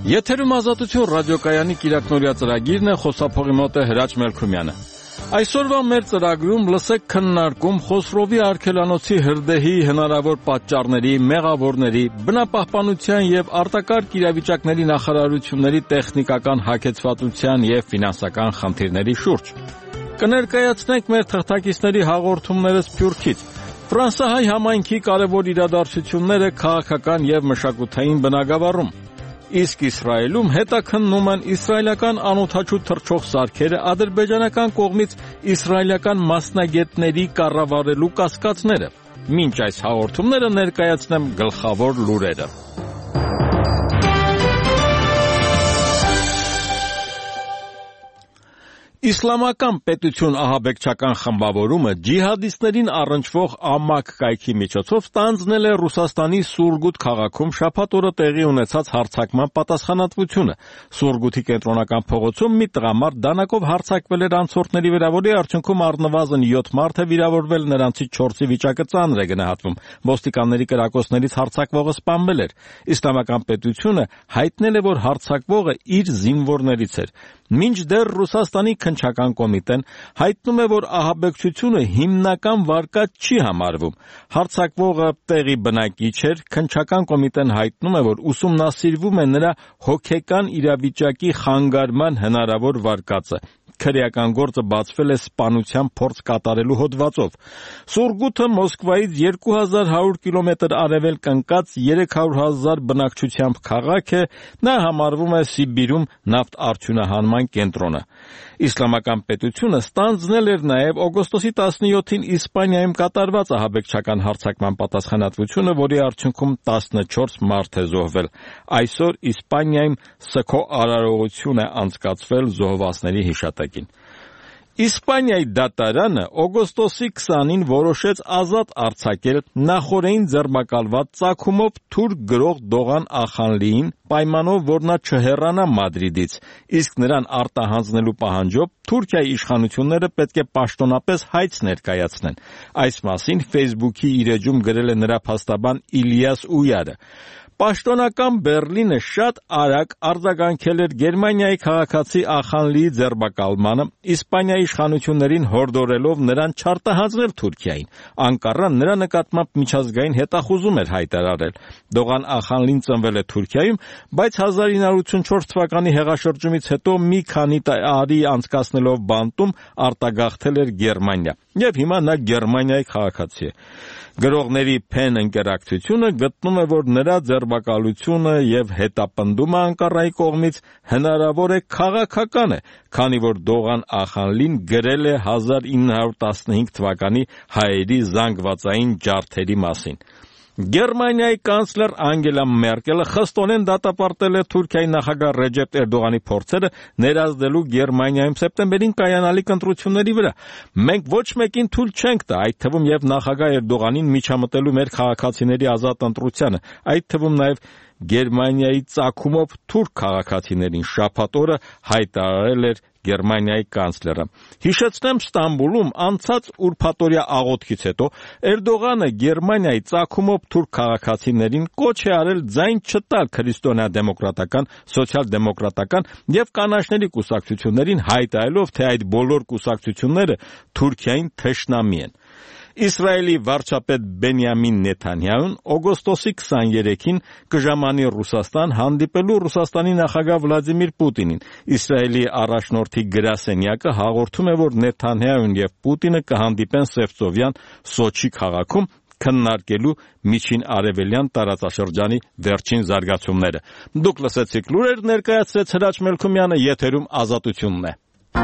Եթերում ազատություն ռադիոկայանի կիրակնօրյա ծրագիրն է, խոսափողի մոտ է Հրաչ Մելքումյանը։ Այսօրվա մեր ծրագրում լսեք քննարկում Խոսրովի արգելանոցի հրդեհի հնարավոր պատճառների, մեղավորների, բնապահպանության եւ արտակարգ իրավիճակների նախարարությունների տեխնիկական հագեցվածության եւ ֆինանսական խնդիրների շուրջ։ Կներկայացնենք մեր թղթակիցների հաղորդումները Սփյուռքից։ Ֆրանսահայ համայնքի կարևոր իրադարձությունները քաղաքական եւ մշակութային բնագավառում։ Իսկ Իսրայելում հետաքննում են իսրայելական անօդաչու թռչող սարքերը ադրբեջանական կողմից իսրայելական մասնագետների կառավարելու կասկածները։ Մինչ այս հաղորդումները ներկայացնեմ գլխավոր լուրերը։ Իսլամական պետություն ահաբեկչական խմբավորումը ջիհադիստներին առնչվող ամակ կայքի միջոցով ստանձնել է Ռուսաստանի Սուրգութ քաղաքում շաբաթ օրը տեղի ունեցած հարձակման պատասխանատվությունը։ Սուրգութի կենտրոնական փողոցում մի տղամարդ դանակով հարձակվել էր անցորդների վրա, որի արդյունքում առնվազն 7 մարդ է վիրավորվել, նրանցից 4-ի վիճակը ծանր է գնահատվում։ Ոստիկանների կրակոցներից հարձակվողը սպանվել էր։ Իսլամական պետությունը հայտնել է, որ հարձակվողը իր զինվորներից էր։ Մինչդեռ Ռուսաստանի քննչական կոմիտեն հայտնում է, որ ահաբեկչությունը հիմնական վարկած չի համարվում։ Հարձակվողը տեղի բնակիչ էր։ Քննչական կոմիտեն հայտնում է, որ ուսումնասիրվում է նրա հոգեկան իրավիճակի խանգարման հնարավոր վարկածը։ Քրեական գործը բացվել է սպանության փորձ կատարելու հոդվածով։ Սուրգութը Մոսկվայից 2100 կիլոմետր արևելք ընկած 300,000 բնակչությամբ քաղաք է, նա համարվում է Սիբիրում նավթարդյունահանման կենտրոնը։ Իսլամական պետությունը ստանձնել էր նաև օգոստոսի 17-ին Իսպանիայում կատարված ահաբեկչական հարձակման պատասխանատվությունը, որի արդյունքում 14 մարդ է զոհվել։ Այսօր Իսպանիայում սգո արարողություն է անցկացվել զոհվածների հիշատակին։ Իսպանիայի դատարանը օգոստոսի 20-ին որոշեց ազատ արձակել նախօրեին ձերբակալված ծագումով թուրք գրող Դողան Ախանլիին, պայմանով, որ նա չհեռանա Մադրիդից, իսկ նրան արտահանձնելու պահանջով Թուրքիայի իշխանությունները պետք է պաշտոնապես հայց ներկայացնեն։ Այս մասին Facebook-ի իր էջում գրել է նրա փաստաբան Իլիաս Ույարը։ Պաշտոնական Բեռլինը շատ արագ արձագանքել էր Գերմանիայի քաղաքացի Ախանլիի ձերբակալմանը, Իսպանիայի իշխանություններին հորդորելով նրան չարտահանձնել Թուրքիային։ Անկառան նրա նկատմամբ միջազգային հետախուզում էր հայտարարել։ Դողան Ախանլին ծնվել է Թուրքիայում, բայց 1984 թվականի հեղաշրջումից հետո մի քանի տարի անցկացնելով բանտում արտագաղթել էր Գերմանիա, եւ հիմա նա Գերմանիայի քաղաքացի է։ Գրողների Փեն ընկերակցությունը գտնում է, որ նրա ձերբակալությունը եւ հետապնդումը Անկառայի կողմից հնարավոր է քաղաքական է, քանի որ Դողան Ախանլին գրել է 1915 թվականի հայերի զանգվածային ջարդերի մասին։ Գերմանիայի կանցլեր Անգելա Մերկելը խստորեն դատապարտել է Թուրքիայի նախագահ Ռեջեփ Էրդողանի փորձերը ներազդելու Գերմանիայում սեպտեմբերին կայանալիք ընտրությունների վրա։ Մենք ոչ մեկին թույլ չենք տա, այդ թվում եւ նախագահ Էրդողանին միջամտելու մեր քաղաքացիների ազատ ընտրությանը, այդ թվում նաեւ Գերմանիայի ծագումով թուրք քաղաքացիներին, շաբաթ օրը հայտարարել էր Գերմանիայի կանցլերը։ Հիշեցնեմ, Ստամբուլում անցած ուրբաթօրյա աղոթքից հետո Էրդողանը Գերմանիայի ծագումով թուրք քաղաքացիներին կոչ է արել ձայն չտալ քրիստոնեա-դեմոկրատական, սոցիալ-դեմոկրատական եւ կանաչների կուսակցություններին, հայտարարելով, թե այդ բոլոր կուսակցությունները Թուրքիային թշնամի են։ Իսրայելի վարչապետ Բենյամին Նեթանյահուն օգոստոսի 23-ին կժամանի Ռուսաստան հանդիպելու Ռուսաստանի նախագահ Վլադիմիր Պուտինին։ Իսրայելի առաջնորդի գրասենյակը հաղորդում է, որ Նեթանյահուն եւ Պուտինը կհանդիպեն Սևծովյան Սոչի քաղաքում քննարկելու միջին արևելյան տարածաշրջանի վերջին զարգացումները։ Դուք լսեցիք լուրեր, ներկայացրեց Հրաչ Մելքումյանը, եթերում ազատությունն է։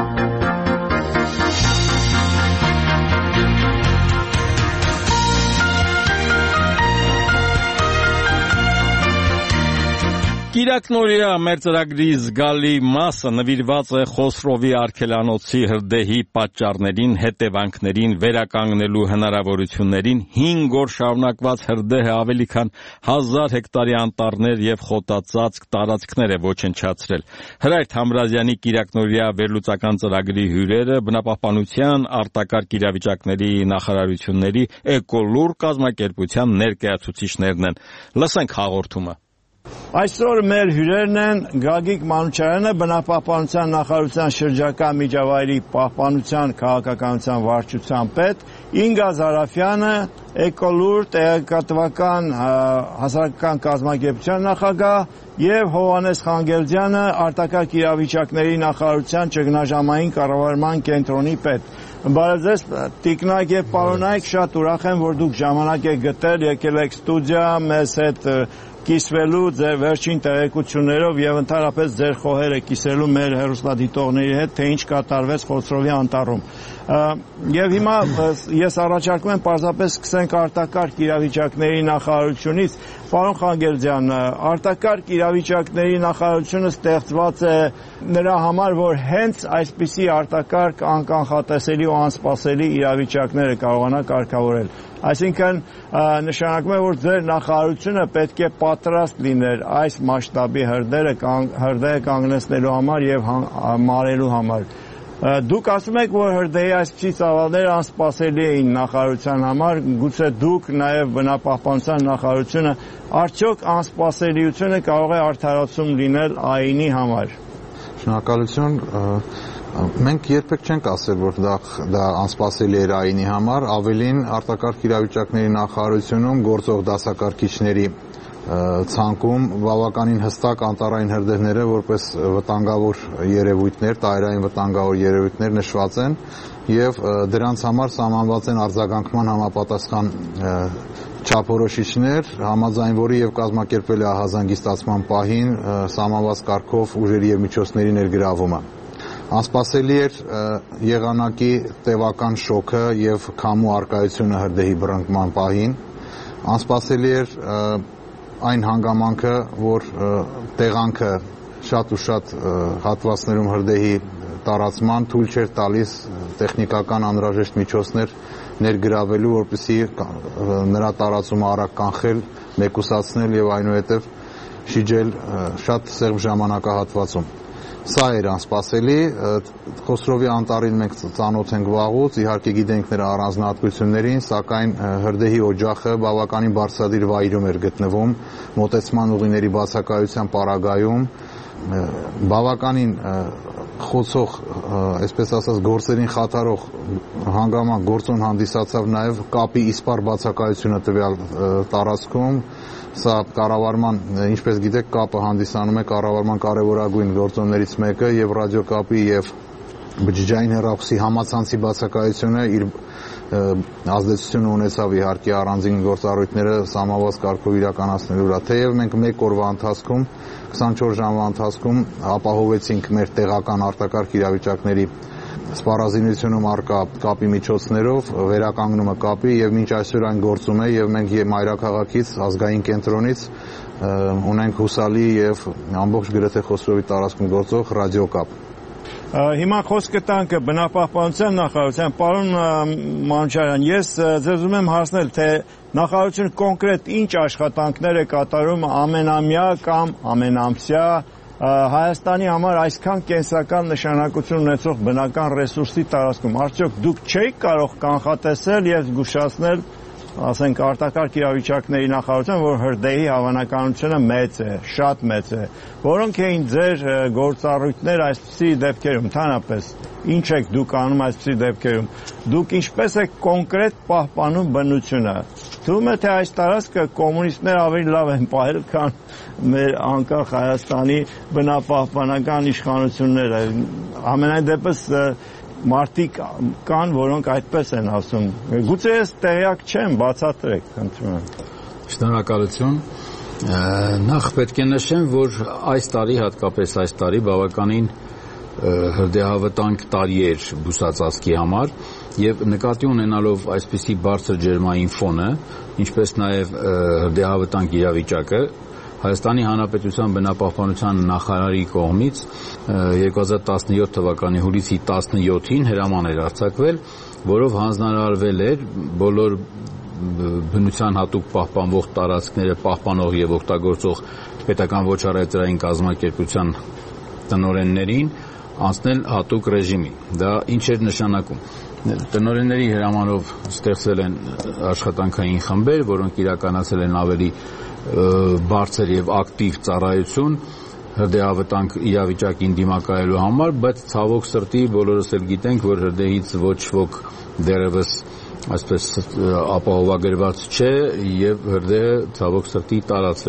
Կիրակնօրյա մեր ծրագրի զգալի մասը նվիրված է Խոսրովի արգելանոցի հրդեհի պատճառներին, հետևանքներին, վերականգնելու հնարավորություններին, 5 օր շարունակված հրդեհը ավելի քան 1000 հեկտարի անտառներ եւ խոտածածկ տարածքներ է ոչնչացրել։ Հրայր Թամրազյանի կիրակնօրյա վերլուծական ծրագրի հյուրերը բնապահպանության, արտակարգ իրավիճակների նախարարությունների Էկոլուր կազմակերպության ներկայացուցիչներն են։ Լսենք հաղորդումը։ Այսօր մեր հյուրերն են Գագիկ Մանուչարյանը, բնապահպանության նախարարության շրջակա միջավայրի պահպանության քաղաքականության վարչության պետ, Ինգա Զարաֆյանը, Էկոլուր տեղեկատվական հասարակական կազմակերպության նախագահ եւ Հովհաննես Խանգելդյանը, արտակարգ իրավիճակների նախարարության ճգնաժամային կառավարման կենտրոնի պետ։ Բարև ձեզ, տիկնակ եւ պարոնայք, շատ ուրախ եմ, որ դուք ժամանակ եք գտել, եկել եք ստուդիա մեզ հետ կիսվելու ձեր վերջին տեղեկություններով եւ ընդհանրապես ձեր խոհերը կիսելու մեր հեռուստադիտողների հետ, թե ինչ կատարվեց Խոցրովի անտառում։ Եվ հիմա ես առաջարկում եմ պարզապես սկսենք արտակարգ իրավիճակների նախարարությունից։ Պարոն Խանգելդյան, արտակարգ իրավիճակների նախարարությունը ստեղծված է նրա համար, որ հենց այսպիսի արտակարգ անկանխատեսելի ու անսպասելի իրավիճակները կարողանա կարգավորել։ Այսինքն նշանակում է, որ ձեր նախարարությունը պետք է պատրաստ լիներ այս մասշտաբի հրդեհը կանգնեցնելու համար եւ մարելու համար։ Դուք ասում եք, որ հրդեհի այսպիսի ծավալները անսպասելի էին նախարարության համար, գուցե դուք նաեւ բնապահպանության նախարարությունը, արդյոք անսպասելիությունը կարող է արդարացում լինել ԱԻՆ-ի համար։ Շնորհակալություն։ Մենք երբեք չենք ասել, որ դա անսպասելի էր ԱԻՆ-ի համար, ավելին արտակարգ իրավիճակների նախարարությունում գործող դասակարգիչների ցանկում բավականին հստակ անտառային հրդեհները որպես վտանգավոր երևույթներ, տարային վտանգավոր երևույթներ նշված են եւ դրանց համար սահմանված են արձագանքման համապատասխան չափորոշիչներ, համաձայն որի եւ կազմակերպվել է ահազանգիստացման պահին սահմանված կարգով ուժերի եւ միջոցների ներգրավումը։ Անսպասելի էր եղանակի տևական շոկը եւ քամու արկայությունը հրդեհի բռնկման պահին։ Անսպասելի էր այն հանգամանքը, որ տեղանքը շատ ու շատ հատվածներում հրդեհի տարածման թույլ չէր տալիս տեխնիկական անհրաժեշտ միջոցներ ներգրավելու, որպեսզի նրա տարածումը արագ կանխել, մեկուսացնել եւ այնուհետեւ շիջել շատ սեղմ ժամանակահատվածում։ Սա էր անսպասելի, Խոսրովի անտառին մենք ծանոթ ենք վաղուց, իհարկե գիտենք նրա առանձնահատկություններին, սակայն հրդեհի օջախը բավականին բարձրադիր վայրում էր գտնվում, մոտեցման ուղիների բացակայության պարագայում, բավականին խոցող, այսպես ասած, գործերին խաթարող հանգամանք գործոն հանդիսացավ նաև կապի իսպառ բացակայությունը տվյալ տարածքում։ Սա կառավարման, ինչպես գիտեք, կապը հանդիսանում է կառավարման կարևորագույն գործոններից մեկը եւ ռադիոկապի եւ բջջային հեռախոսի համացանցի բացակայությունը իր ազդեցությունը ունեցավ իհարկե առանձին գործառույթները սահմանված կարգով իրականացնելու վրա։ Թեև մենք մեկ օրվա ընթացքում 24 ժամվա ընթացքում ապահովեցինք մեր տեղական արտակարգ իրավիճակների սպառազինությունում առկա կապի միջոցներով վերականգնումը կապի եւ մինչ այսօր այն գործում է եւ մենք մայրաքաղաքից ազգային կենտրոնից ունենք հուսալի եւ ամբողջ գրեթե Խոսրովի տարածքում գործող ռադիոկապ։ Հիմա խոսքը տանք բնապահպանության նախարարության, պարոն Մանուչարյան, ես ձեզ ուզում եմ հարցնել, թե նախարարությունը կոնկրետ ինչ աշխատանքներ է կատարում ամենամյա կամ ամենամսյա Հայաստանի համար այսքան կենսական նշանակություն ունեցող բնական ռեսուրսի տարածքում։ Արդյոք դուք չեք կարող կանխատեսել եւ զգուշացնել, ասենք, արտակարգ իրավիճակների նախարարության, որ հրդեհի հավանականությունը մեծ է, շատ մեծ է։ Որոնք էին ձեր գործառույթներ այսպիսի դեպքերում, ընդհանրապես ինչ եք դուք անում այսպիսի դեպքերում։ Դուք ինչպես եք կոնկրետ պահպանում բնությունը։ Թվում է, թե այս տարածքը կոմունիստներ ավելի լավ են պահել, քան մեր անկախ Հայաստանի բնապահպանական իշխանությունները։ Ամենայն դեպս մարդիկ կան, որոնք այդպես են ասում։ Գուցե ես տեղյակ չեմ, բացատրեք, խնդրում եմ։ Շնորհակալություն։ Նախ պետք է նշեմ, որ այս տարի, հատկապես այս տարի բավականին հրդեհավտանգ տարի էր բուսածածկի համար եւ նկատի ունենալով այսպիսի բարձր ջերմային ֆոնը, ինչպես նաեւ հրդեհավտանգ իրավիճակը, Հայաստանի Հանրապետության բնապահպանության նախարարի կողմից 2017 թվականի հուլիսի 17-ին հրաման էր արձակվել, որով հանձնարարվել էր բոլոր բնության հատուկ պահպանվող տարածքները պահպանող եւ օգտագործող պետական ոչ առևտրային կազմակերպության տնօրեններին անցնել հատուկ ռեժիմի։ Դա ինչ էր նշանակում։ տնօրենների հրամանով ստեղծել են աշխատանքային խմբեր, որոնք իրականացել են ավելի բարձր եւ ակտիվ ծառայություն հրդեհավտանգ իրավիճակին դիմակայելու համար, բայց ցավոք սրտի բոլորս էլ գիտենք, որ հրդեհից ոչ ոք դեռևս այսպես ապահովագրված չէ եւ հրդեհը ցավոք սրտի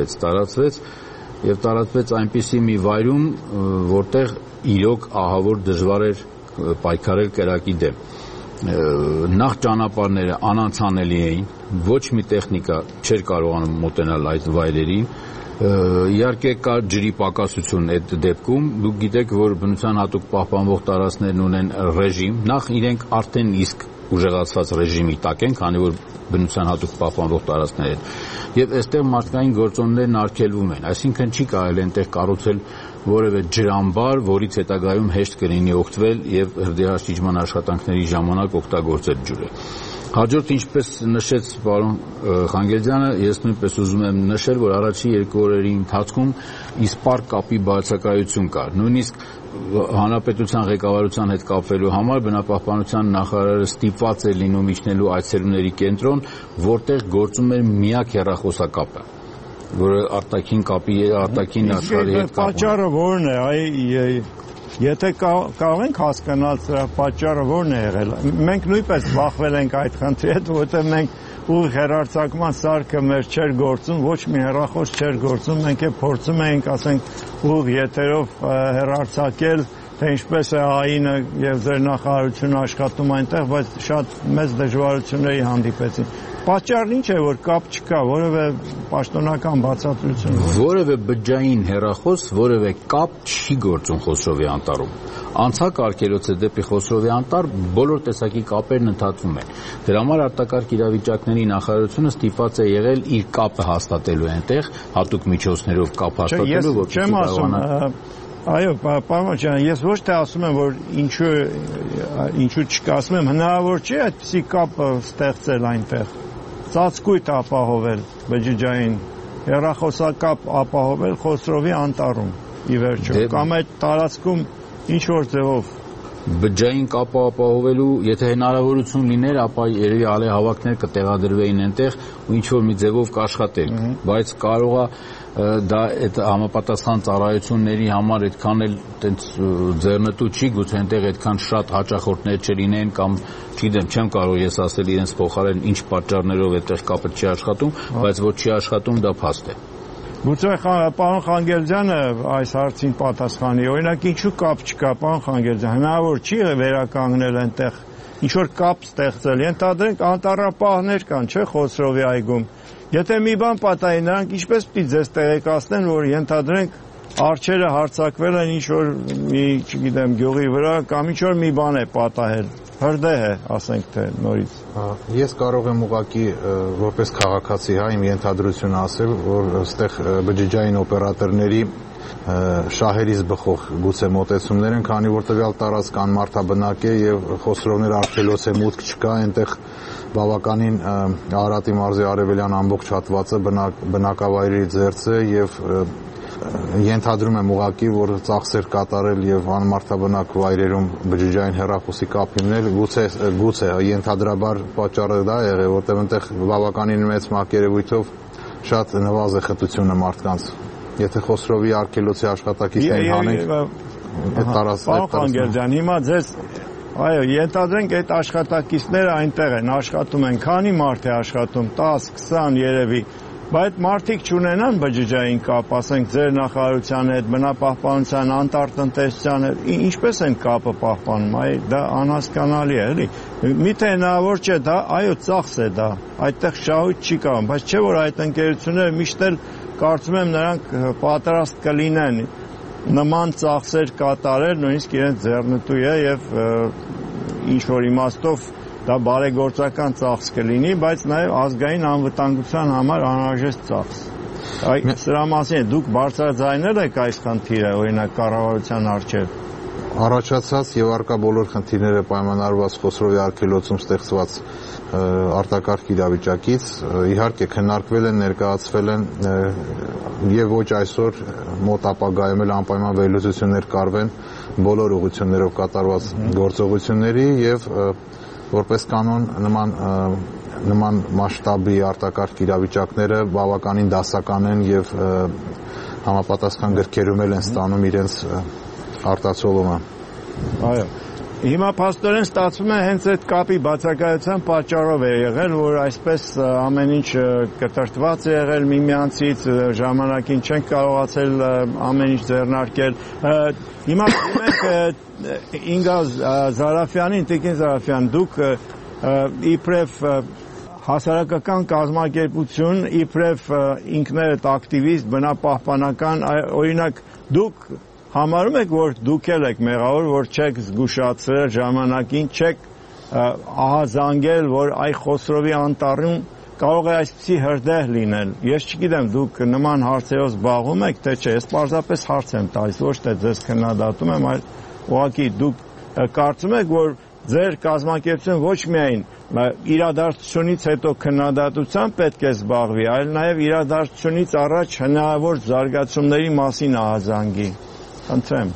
տարածվեց այնպիսի մի վայրում, որտեղ իրոք ահավոր դժվար էր պայքարել կրակի դեմ։ Նախ ճանապարհները անանցանելի էին, ոչ մի տեխնիկա չէր կարողանում մոտենալ այդ վայրերին։ Իհարկե կա ջրի պակասություն այդ դեպքում, դուք գիտեք, որ բնության հատուկ պահպանվող տարածքներն ունեն ռեժիմ, նախ իրենք արդեն իսկ ուժեղացված ռեժիմի տակ են, քանի որ բնության հատուկ պահպանվող տարածքներ են, եւ այստեղ մարդկային գործոններն արգելվում են, այսինքն չի կարելի այնտեղ կառուցել որևէ ջրամբար, որից հետագայում հեշտ կլինի օգտվել եւ հրդեհաշիջման աշխատանքների ժամանակ օգտագործել ջուրը։ Հաջորդ, ինչպես նշեց պարոն Խանգերդյանը, ես նույնպես ուզում եմ նշել, որ առաջին 2 օրերի ընթացքում իսպառ կապի բացակայություն կար։ Նույնիսկ հանրապետության ղեկավարության հետ կապվելու համար բնապահպանության նախարարը ստիպված է լինում իջնելու այցելուների կենտրոն, որտեղ գործում էր միակ հեռախոսակապը, որը արտաքին աշխարհի հետ կապ ունի։ Պատճառը որն է, եթե կարող ենք հասկանալ սրա պատճառը որն է եղել։ Մենք նույնպես բախվել ենք այդ խնդրի հետ, որովհետև մենք ուղիղ հեռարձակման սարքը մեր չէր գործում, ոչ մի հեռախոս չէր գործում, մենք է փորձում էինք, ասենք, ուղիղ եթերով հեռարձակել, թե ինչպես է ԱԻՆ-ը եւ ձեր նախարարությունը աշխատում այնտեղ, բայց շատ մեծ դժվարությունների հանդիպեցին։ Պատճառն ինչ է, որ կապ չկա, որևէ պաշտոնական բացատրություն։ Որևէ բջջային հեռախոս, որևէ կապ չի գործում Խոսրովի անտառում։ Անցակ արգելոցը դեպի Խոսրովի անտառ բոլոր տեսակի կապերն ընդհատվում են։ Դրա համար արտակարգ իրավիճակների նախարարությունը ստիպված է եղել իր կապը հաստատելու այնտեղ, հատուկ միջոցներով կապ հաստատելու, որպեսզի կարողանա։ Այո, պարոն ջան, ես ոչ թե ասում եմ, որ ինչու չկա, ասում եմ, հնարավոր չի այդպիսի կապ ստեղծել այնտեղ, ծածկույթ ապահովել բջջային, հեռախոսակապ ապահովել Խոսրովի անտառում, ի վերջո, կամ այդ տարածքում ինչ-որ ձևով։ Բջջային կապը ապահովելու, եթե հնարավորություն լիներ, ապա երևի ալեհավաքներ կտեղադրվեին այնտեղ ու ինչ-որ մի ձևով կաշխատեր, բայց կարող է դա այդ համապատասխան ծառայությունների համար այդքան էլ տենց ձեռնտու չի, գուցե այնտեղ այդքան շատ հաճախորդներ չլինեն կամ չգիտեմ, չեմ կարող ես ասել իրենց փոխարեն ինչ պատճառներով այդտեղ կապը չի աշխատում, բայց որ չի աշխատում, դա փաստ է։ Գուցե պարոն Խանգերդյանը այս հարցին պատասխանի, օրինակ ինչու կապ չկա, պարոն Խանգերդյան, հնարավոր չի վերականգնել այնտեղ ինչ-որ կապ ստեղծել, ենթադրենք անտառապահներ կան, չէ, Խոսրովի այգում։ Եթե մի բան պատահի, նրանք ինչպես պիտի ձեզ տեղեկացնեն, որ ենթադրենք արջերը հարձակվել են ինչ-որ մի, չգիտեմ, գյուղի վրա կամ ինչ-որ մի բան է պատահել, հրդեհ է, ասենք թե նորից։ Ես կարող եմ ուղղակի որպես քաղաքացի իմ ենթադրությունը ասել, որ այստեղ բջջային օպերատորների շահերից բխող գուցե մոտեցումներ են, քանի որ տվյալ տարածք անմարդաբնակ է եւ Խոսրովներ արգելոց է, մուտք չկա, այնտեղ բավականին Արարատի մարզի արևելյան ամբողջ հատվածը բնակավայրերի ձեռց է եւ ենթադրում եմ ուղղակի, որ ծախսեր կատարել եւ անմարդաբնակ վայրերում բջջային հեռախոսի կապ հիմնել, գուցե ենթադրաբար պատճառը դա է եղել, որտեղ այնտեղ բավականին մեծ մակերևույթով շատ նվազ է խտությունը մարդկանց։ Եթե Խոսրովի արգելոցի աշխատակիցներին հանենք, այդ տարածքները հիմա ձեզ այո, ենթադրենք այդ աշխատակիցները այնտեղ են, աշխատում են, քանի մարդ է աշխատում, 10, 20 երևի, բայց մարդիկ չունենան բջջային կապ, ասենք ձեր նախարարության հետ, բնապահպանության, անտառտնտեսության հետ, ինչպես են կապը պահպանում, դա անհասկանալի է, էլի։ Միթե հնարավոր չէ, դա այո, ծախս է դա, այդտեղ շահույթ չի կարող, բայց չէ որ այդ ընկերությունները միշտ էլ կարծում եմ նրանք պատրաստ կլինեն նման ծախսեր կատարել, նույնիսկ իրենց ձեռնտու է եւ ինչ-որ իմաստով դա բարեգործական ծախս կլինի, բայց նաեւ ազգային անվտանգության համար անհրաժեշտ ծախս։ Սրա մասին դուք բարձրաձայնել եք այս խնդիրը, օրինակ կառավարության առջև։ Առաջացած եւ արկա բոլոր խնդիրները պայմանավորված Խոսրովի արգելոցում ստեղծված արտակարգ իրավիճակից իհարկե քննարկվել են, ներկայացվել են եւ ոչ այսօր մոտ ապագայում էլ անպայման վերլուծություններ կարվեն բոլոր ուղղություններով կատարված գործողությունների եւ Որպես կանոն նման մասշտաբի արտակարգ իրավիճակները բավականին դասական են եւ համապատասխան գրքերում են ստանում իրենց արտացոլումը։ Այո։ Հիմա փաստորեն ստացվում է հենց այդ կապի բացակայության պատճառով է եղել, որ այսպես ամեն ինչ կտրտված է եղել միմյանցից, ժամանակին չենք կարողացել ամեն ինչ ձեռնարկել։ Հիմա մենք Ինգա Զարաֆյանին, Տիկին Զարաֆյան, դուք իբրև հասարակական կազմակերպություն, իբրև ինքներդ ակտիվիստ, բնապահպանական, օրինակ դուք համարում եք, որ դուք եք մեղավոր, որ չեք զգուշացրել ժամանակին, չեք ահազանգել, որ այ Խոսրովի անտառում կարող է այսպիսի հրդեհ լինել։ Ես չգիտեմ, դուք նման հարցերով զբաղվում եք, թե չէ, ես պարզապես հարց եմ տալիս, ոչ թե ձեզ քննադատում եմ, այլ ուղղակի դուք կարծում եք, որ ձեր կազմակերպությունը ոչ միայն իրադարձությունից հետո քննադատությամբ պետք է զբաղվի, այլ նաև իրադարձությունից առաջ հնարավոր զարգացումների մասին ահազանգի։ Խնդրեմ։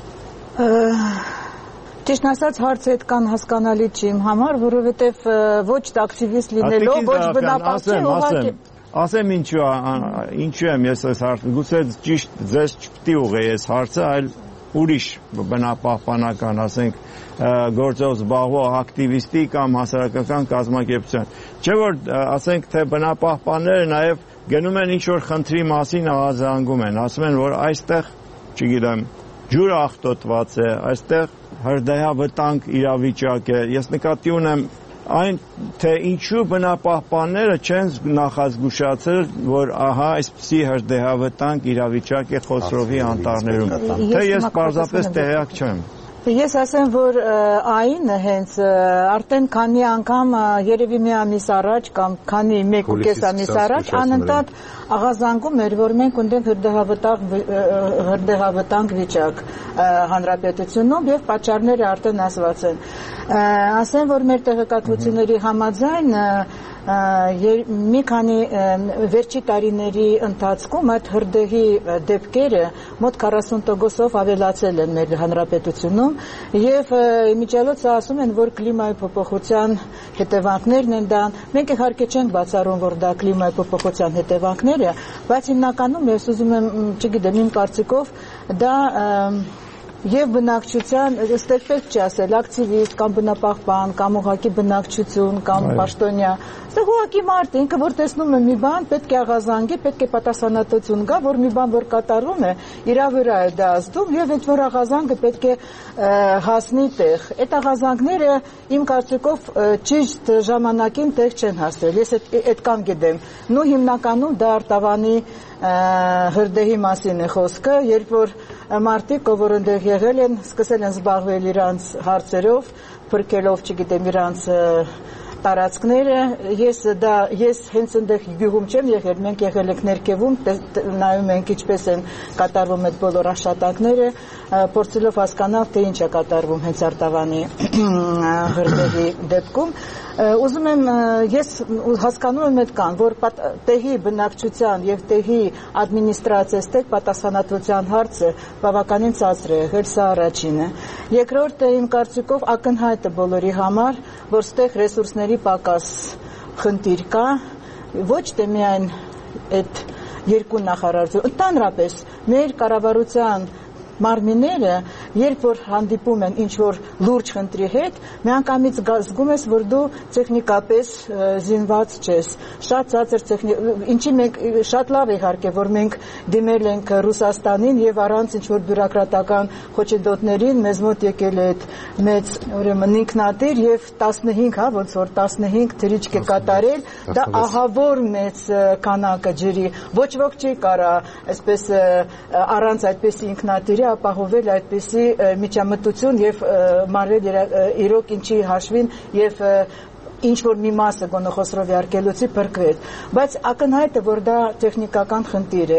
Ճիշտ ասած, հարցը այդքան հասկանալի չի իմ համար, որովհետև ոչ ակտիվիստ լինելով, ոչ բնապահպան չի ուղղակի։ Ասեմ ինչու եմ ես այս հարցը, գուցե ճիշտ ձեզ չպետք է ուղղեի այս հարցը, այլ ուրիշ բնապահպանական, ասենք, գործով զբաղվող ակտիվիստի կամ հասարակական կազմակերպության։ Չէ որ ասենք թե բնապահպանները նաև գնում են ինչ-որ խնդրի մասին ահազանգում են, ասում են, որ այստեղ, չգիտեմ, ջուրը աղտոտված է, այստեղ հրդեհավտանգ իրավիճակ է։ Ես նկատի ունեմ այն, թե ինչու բնապահպանները չեն նախազգուշացրել, որ ահա այսպիսի հրդեհավտանգ իրավիճակ է Խոսրովի անտառներում։ Թե ես պարզապես տեղյակ չեմ։ Ես ասեմ, որ ԱԻՆ-ը հենց արդեն քանի անգամ երևի մի ամիս առաջ կամ քանի 1.5 ամիս առաջ անընդհատ աղազանգում էր, որ մենք ունենք հրդեհավտանգ վիճակ հանրապետությունում եւ պատճառները արդեն ասված են։ Ասեմ, որ մեր տեղեկատվությունների համաձայն մի քանի վերջի տարիների ընթացքում այդ հրդեհի դեպքերը մոտ 40%-ով ավելացել են մեր հանրապետությունում եւ իմիջիալոցը ասում են, որ կլիմայի փոփոխության հետևանքներն են դա։ Մենք իհարկե չենք բացառում, որ դա կլիմայի փոփոխության հետևանքներ է, բայց հիմնականում ես ուզում եմ, չգիտեմ, իմ կարծիքով դա եւ բնակչության, այստեղ պետք չի ասել ակտիվիստ կամ բնապահպան կամ ուղղակի բնակչություն կամ պաշտոնյա, այստեղ ուղղակի մարդ ինքը որ տեսնում է մի բան, պետք է աղազանգի, պետք է պատասխանատվություն գա, որ մի բան որ կատարվում է, իրա վրա է դա ազդում եւ այդ որ աղազանգը պետք է հասնի տեղ։ Այդ աղազանգները իմ կարծիքով ճիշտ ժամանակին տեղ չեն հասել։ Ես այդքան գիտեմ։ Նու հիմնականում դա արտավանի հրդեհի մասին է խոսքը, երբ որ մարդիկ, որ ընդեղ եղել են, սկսել են զբաղվել իրանց հարցերով, փրկելով, չգիտեմ, իրանց տարածքները, ես հենց ընդեղ գյուղում չեմ եղել, մենք եղել ենք ներքևում, նայում ենք ինչպես են կատարվում այդ բոլոր աշխատանքները, փորձելով հասկանալ, թե ինչ է կատարվում հենց արտավանի հրդեհի դեպքում։ Ուզում եմ, ես հասկանում եմ այդքան, որ տեղի բնակչության եւ տեղի ադմինիստրացիայի ստեղ պատասխանատվության հարցը բավականին ցածր է եղել, սա առաջինը։ Երկրորդը իմ կարծիքով ակնհայտ է բոլորի համար, որ ստեղ ռեսուրսների պակաս խնդիր կա, ոչ թե միայն այդ երկու նախարարություն, ընդհանրապես մեր կառավարության մարմինները, երբ որ հանդիպում են ինչ-որ լուրջ խնդրի հետ, միանգամից զգում ես, որ դու տեխնիկապես զինված չես։ Շատ ցածր ինչի մենք շատ լավ իհարկե, որ մենք դիմել ենք Ռուսաստանին եւ առանց ինչ-որ բյուրոկրատական խոչընդոտներին մեզ մոտ եկել է այդ մեծ, ուրեմն ինքնատիր եւ 15, հա, ոնց որ 15 թրիչք է կատարել, դա ահավոր մեծ քանակը ջրի։ Ոչ ոք չի կարա այսպես առանց այդպես ինքնատիրի ապահովել այդպիսի միջամտություն եւ մարվել իրոք ինչի հաշվին եւ ինչ որ մի մասը գոնե Խոսրովի արգելոցի փրկվեց, բայց ակնհայտ է, որ դա տեխնիկական խնդիր է,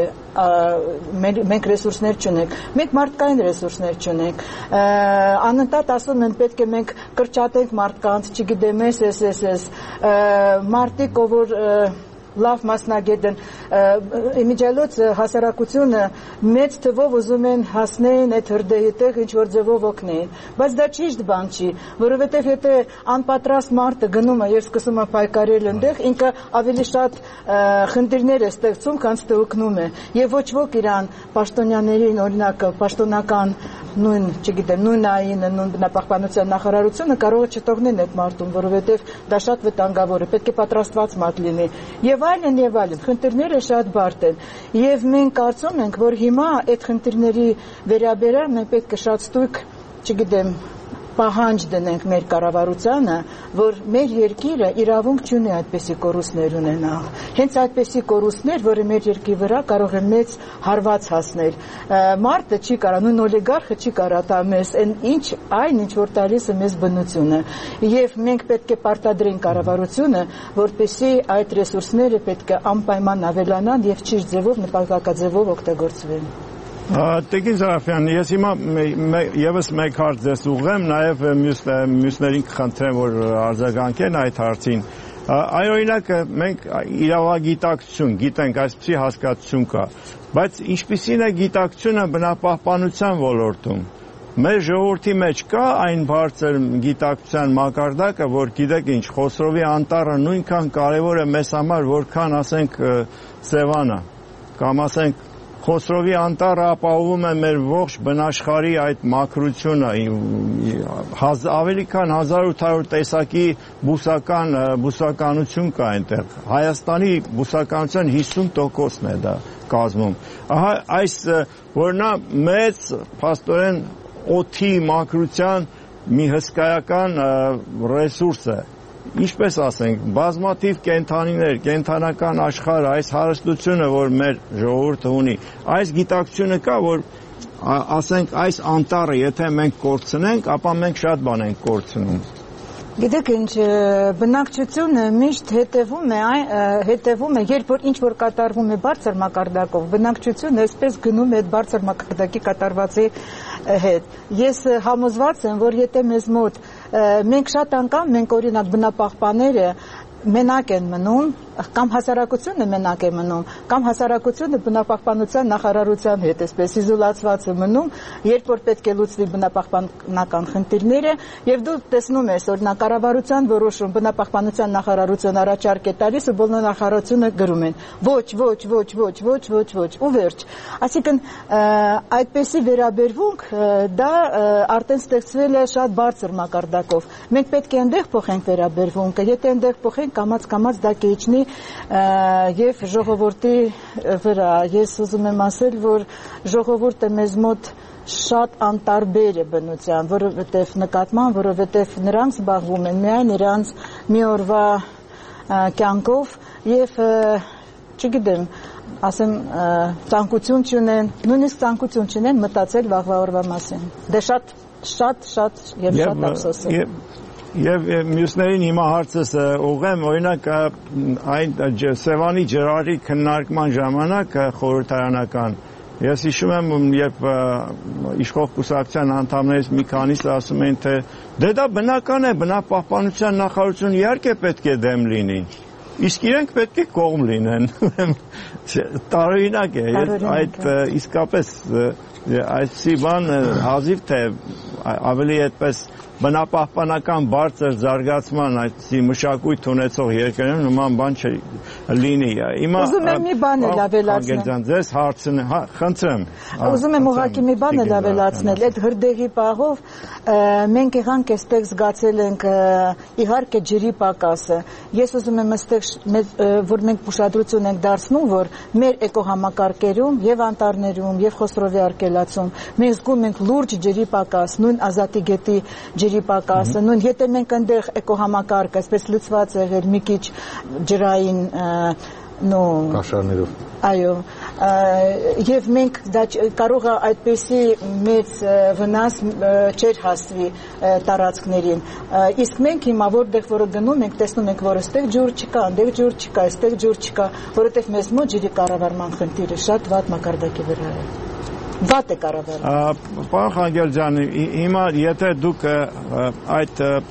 մենք ռեսուրսներ չունենք, մենք մարդկային ռեսուրսներ չունենք, անընդհատ ասում են պետք է մենք կրճատենք մարդկանց, չգիտեմ, մարդիկ, որ լավ մասնագետ են, իմիջիայլոց հասարակությունը մեծ թվով ուզում են հասնեն այդ հրդեհի տեղ ինչ-որ ձևով օգնեն, բայց դա ճիշտ բան չի, որովհետև եթե անպատրաստ մարդը գնում է եւ սկսում է պայքարել այնտեղ, ինքը ավելի շատ խնդիրներ է ստեղծում, քան թե օգնում է, եւ ոչ ոք իրան պաշտոնյաներին, օրինակ պաշտոնական նույն, չգիտեմ, նույն այնը, նույն բնապահպանության նախարարությունը կարող է չթողնել այդ մարդուն, որովհետև դա շատ վտանգավոր է, պետք է պատրաստված մարդ լինի։ Եվ այլն, խնդիրները շատ բարդ են։ Եվ մենք կարծում ենք, որ հիմա այդ խնդիրների վերաբերյալ մենք պետք է շատ ստույգ, չգիտեմ, պահանջ դնենք մեր կառավարությանը, որ մեր երկիրը իրավունք չունի այդպիսի կորուստներ ունենալ։ Հենց այդպիսի կորուստներ, որը մեր երկրի վրա կարող է մեծ հարված հասնել։ Մարդը չի կարող, նույն օլիգարխը չի կարող տա մեզ այն ինչ որ տալիս է մեզ բնությունը։ Եվ մենք պետք է պարտադրենք կառավարությունը, որպեսզի այդ ռեսուրսները պետք է անպայման ավելանան եւ ճիշտ ձևով նպատակաձևով օգտագործվեն։ Տիկին Զարաֆյան, ես հիմա եւս մեկ հարց ձեզ ուղղեմ, նաեւ մյուսներին կխնդրեմ, որ արձագանքեն այդ հարցին։ Այ օրինակ մենք իրավագիտակցություն գիտենք, այսպիսի հասկացություն կա, բայց ինչպիսին է գիտակցությունը բնապահպանության ոլորտում։ Մեր ժողովրդի մեջ կա այն բարձր գիտակցության մակարդակը, որ գիտեք ինչ, Խոսրովի անտառը նույնքան կարևոր է մեզ համար, որքան ասենք Սևանը, կամ ասենք Խոսրովի անտառը ապահովում է մեր ողջ բնաշխարհի այդ մաքրությունը, ավելի քան 1800 տեսակի բուսականություն կա այնտեղ։ Հայաստանի բուսականության 50%-ն է դա կազմում։ Ահա այս որ նա մեծ փաստորեն օդի մաքրության մի հսկայական ռեսուրս է։ Ինչպես ասենք, բազմաթիվ կենդանիներ, կենդանական աշխարհը, այս հարստությունը, որ մեր ժողովուրդը ունի, այս գիտակցությունը կա, որ ասենք այս անտառը, եթե մենք կորցնենք, ապա մենք շատ բան ենք կորցնում։ Գիտեք ինչ, բնակչությունը միշտ հետևում է, երբ որ ինչ-որ կատարվում է բարձր մակարդակով, բնակչությունը այսպես գնում է այդ բարձր մակարդակի կատարվածի հետ։ Ես համոզված եմ, որ եթե մեզ մոտ մենք շատ անգամ, մենք օրինակ բնապահպանները մենակ են մնում, կամ հասարակությունը մենակ է մնում, կամ հասարակությունը բնապահպանության նախարարության հետ այսպես իզոլացված է մնում, երբ որ պետք է լուծվի բնապահպանական խնդիրները, եւ դու տեսնում ես, օրինակ կառավարության որոշում բնապահպանության նախարարության առաջարկ է տալիս ու բոլոր նախարարությունը գրում են ոչ, ու վերջ։ Այսինքն այդպեսի վերաբերվունք դա արդեն ստեղծվել է շատ բարձր մակարդակով։ Մենք պետք է այնտեղ փոխենք վերաբերվունքը, եթե այնտեղ փոխենք կամաց դա կիջնի եւ ժողովրդի վրա։ Ես ուզում եմ ասել, որ ժողովուրդը մեզ մոտ շատ անտարբեր է բնության, որովհետև նրանց զբաղվում են միայն իրանց մի օրվա կյանքով եւ չգիտեմ, ասեմ ցանկություն չունեն, նույնիսկ ցանկություն չունեն մտածել վաղվա օրվա մասին։ Դե շատ եւ շատ ափսոս է։ Եվ մյուսներին հիմա հարցս ուղղեմ, օրինակ այն Սևանի ջրարի քննարկման ժամանակ խորհրդարանական ես հիշում եմ, երբ իշխող կուսակցության անդամներից մի քանիսը ասում են, թե դե դա բնական է, բնապահպանության նախարարությունը իհարկե պետք է դեմ լինի, իսկ իրենք պետք է կողմ լինեն։ Տարօրինակ է, այդ իսկապես այսի բան հազիվ թե ավելի այդպես բնապահպանական բարձր զարգացման այսի մշակույթ ունեցող երկրներում նման բան չլինի։ Ուզում եմ մի բան էլ ավելացնել։ Ձեզ հարցն խնդրեմ։ Ուզում եմ ուղղակի մի բան էլ ավելացնել։ Այդ հրդեհի պահով մենք եղանք այստեղ զգացել ենք իհարկե ջրի պակասը։ Ես ուզում եմ այստեղ որ մենք ուշադրություն ենք դարձնում, որ մեր էկոհամակարգերում եւ անտառներում եւ Խոսրովի արգելացում մենք զգում ենք լուրջ ջրի պակաս, նույն Ազատի գետի ջրի պակասը, նույն եթե մենք այնտեղ էկոհամակարգը այսպես լուծված եղել մի քիչ ջրային կաշառներով։ Այո, եւ մենք դա կարող է այդպեսի մեծ վնաս չեր հասվի տարածքներին։ Իսկ մենք հիմա որտեղ որ գնում ենք, տեսնում ենք, որ այստեղ ջուր չկա, այնտեղ ջուր չկա, այստեղ ջուր չկա, որովհետեւ մեզ մոտ ջրի կառավարման խնդիրը շատ վատ մակարդակի վրա է։ Վատ է կառավարվում։ Պարոն Խանգել ջան, հիմա եթե դուք այդ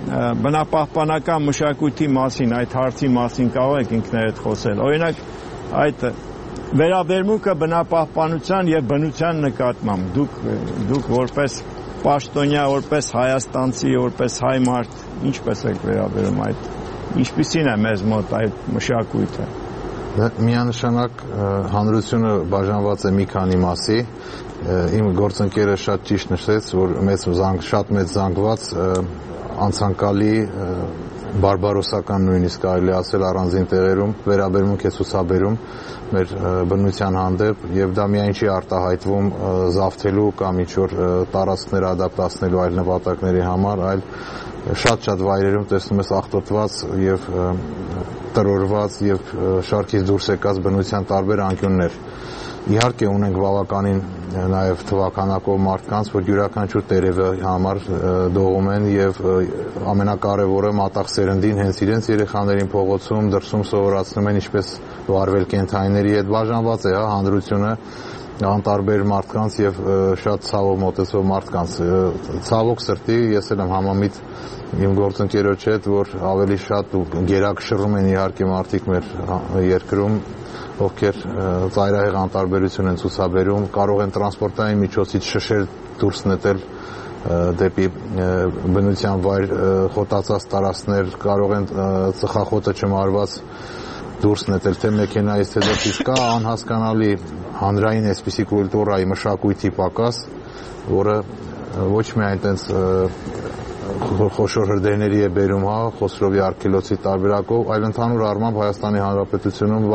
բնապահպանական մշակույթի մասին, այդ հարցի մասին կարող եք ինքներդ խոսել։ Օրինակ, այդ վերաբերմունքը բնապահպանության եւ բնության նկատմամբ դուք որպես պաշտոնյա, որպես հայաստանցի, որպես հայ մարդ, ինչպես եք վերաբերում այդ, ինչպիսին է մեզ մոտ այդ մշակույթը։ Միանշանակ հանրությունը բաժանված է մի քանի մասի, իմ գործընկերը շատ ճիշտ նշեց, որ շատ մեծ զանգված անցանկալի բարբարոսական նույնիսկ կարելի ասել առանձին տեղերում վերաբերմունք է ցուցաբերում մեր բնության հանդեպ եւ դա միայն չի արտահայտվում զավթելու կամ ինչ-որ տարածքներ ադապտացնելու այլ նպատակների համար, այլ շատ վայրերում տեսնում ես աղտոտված եւ տրորված եւ շարքից դուրս եկած բնության տարբեր անկյուններ։ Իհարկե ունենք բավականին նաև թվականակով մարդկանց, որ յուրաքանչյուր տերևի համար դողում են եւ ամենակարևորը մատաղ սերնդին հենց իրենց երեխաներին փողոցում դրսում սովորացնում են ինչպես վարվել կենդանիների հետ բաժանված է հանրությունը անտարբեր մարդկանց եւ շատ ցավով մոտեցող մարդկանց։ Ցավոք սրտի ես էլ եմ համամիտ իմ գործընկերոջ հետ, որ ավելի շատ գերակ շռում են իհարկե մարդիկ մեր երկրում, ովքեր ծայրահեղ անտարբերություն են ցուցաբերում, կարող են տրանսպորտային միջոցից շշեր դուրս նետել դեպի բնության վայր խոտացած տարածքներ, կարող են ծխախոտը չմարված դուրս նետել թե մեքենայից թե դեպից կա անհասկանալի հանրային այսպիսի կուլտուրայի մշակույթի պակաս, որը ոչ միայն այդպես խոշոր հրդեհների է բերում Խոսրովի արգելոցի տարբերակով, այլ ընդհանուր առմամբ Հայաստանի Հանրապետությունում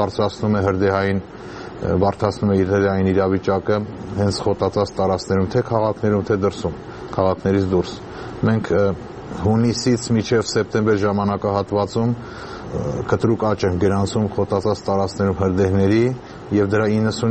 բարդացնում է հրդեհային իրավիճակը հենց խոտացած տարածքներում, թե քաղաքներում, թե դրսում, քաղաքներից դուրս։ Մենք հունիսից մինչև սեպտեմբեր ժամանակահատվածում կտրուկ աճ են գրանցում խոտացած տարածքներում հրդեհների եւ դրա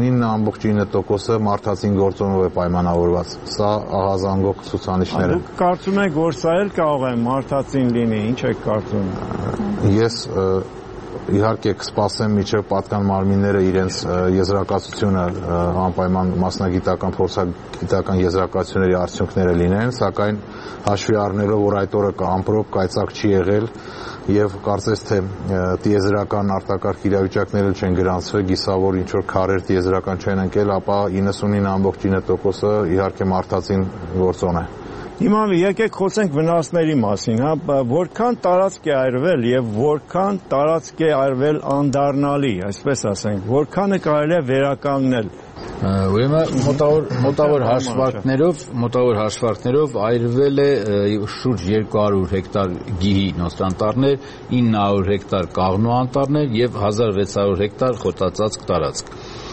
99.9%-ը մարդածին գործոնով է պայմանավորված։ Սա ահազանգող ցուցանիշներ են։ Դուք կարծում եք, որ սա էլ կարող է մարդածին լինի, ինչ եք կարծում։ Ես իհարկե կսպասեմ մինչև պատկան մարմինները իրենց եզրակացությունը անպայման մասնագիտական փորձագիտական եզրակացությունների արդյունքները լինեն, սակայն հաշվի առնելով, որ այդ օրը ամպրոպ կայծակ չի եղել եւ կարծես թե տիեզերական արտակարգ իրավիճակները չեն գրանցվել, գիսավոր ինչ որ քարեր տիեզերական չեն ընկել, ապա 99.9%-ը իհարկե մարդածին գործոն է։ Հիմա եկեք խոսենք վնասների մասին, որքան տարածք է այրվել եւ որքան տարածք է այրվել անդառնալի, այսպես ասենք, որքանը կարելի է վերականգնել։ Ուրեմն մոտավոր հաշվարկներով այրվել է շուրջ 200 հեկտար գիհի նոստանտառներ, 900 հեկտար կաղնու անտառներ եւ 1600 հեկտար խոտածածկ տարածք։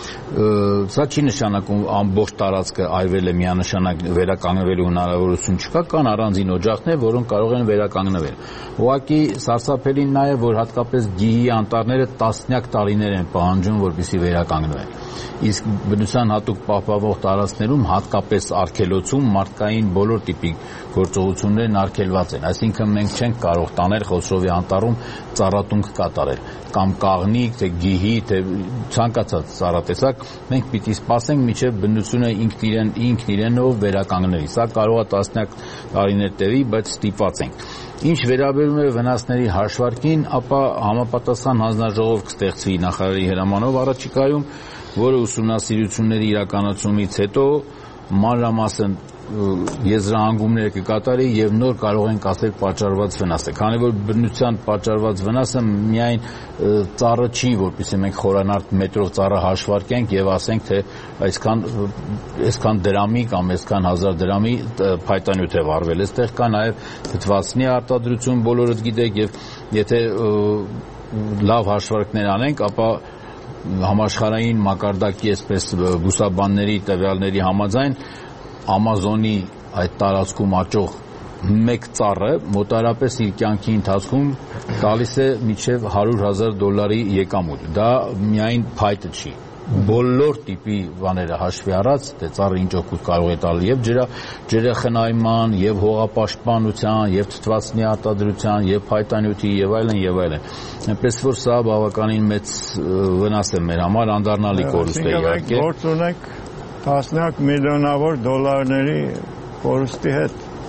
Սա չի նշանակում ամբողջ տարածքը այրվել է միանշանակ վերականգնվելու հնարավորություն չկա, կան առանձին օջախներ, որոնք կարող են վերականգնվել։ Ուղղակի սարսափելին նա է, որ հատկապես գիհի անտառները տասնյակ տարիներ են պահանջում, որպեսզի վերականգնվեն։ Իսկ բնության հատուկ պահպանվող տարածքներում, հատկապես արգելոցում, մարդկային բոլոր տիպի գործողություններն արգելված են։ Այսինքն մենք չենք կարող տանել Խոսրովի անտառում ծառատունք կատարել, կամ կաղնի, թե գիհի, թե ցանկացած ծառատեսակ, մենք պիտի սպասենք, մինչև բնությունը ինքն իրենով վերականգնվի։ Սա կարող է տասնյակ տարիներ տևի, բայց ստիպված ենք։ Ինչ վերաբերում է վնասների հաշվարկին, ապա համապատասխան հանձնաժողով կստեղծվի նախարարի հրամանով առաջիկայում, որը ուսումնասիրությունների իրականացումից հետո մանրամասն եզրահանգումներ կկատարի եւ նոր կարող ենք ասել պատճառված վնաս է, քանի որ բնության պատճառված վնասը միայն ծառը չի, որպեսզի մենք խորանարդ մետրով ծառը հաշվարկենք եւ ասենք, թե այսքան դրամի կամ այսքան հազար դրամի փայտանյութ է վարվել։ Այստեղ կա նաեւ թթվածնի արտադրություն, բոլորդ գիտեք, եւ եթե լավ հաշվարկներ անենք, ապա համաշխարհային մակարդակի այսպես բուսաբանների տվյալների համաձայն Ամազոնի այդ տարածքում աճող մեկ ծառը մոտարապես իր կյանքի ընթացքում տալիս է մինչև $100,000 եկամուտ։ Դա միայն փայտը չի։ Բոլոր տիպի բաները հաշվի առած, թե ծառը ինչ օգուտ կարող է տալ եւ ջրախնայման, եւ հողապաշտպանության, եւ թթվածնի արտադրության, եւ փայտանյութի եւ այլն։ Այնպես որ սա բավականին մեծ վնաս է մեր համար, անդառնալի կորուստ է իհարկե։ Գործ ունեք տասնյակ միլիոնավոր դոլարների կորուստի հետ։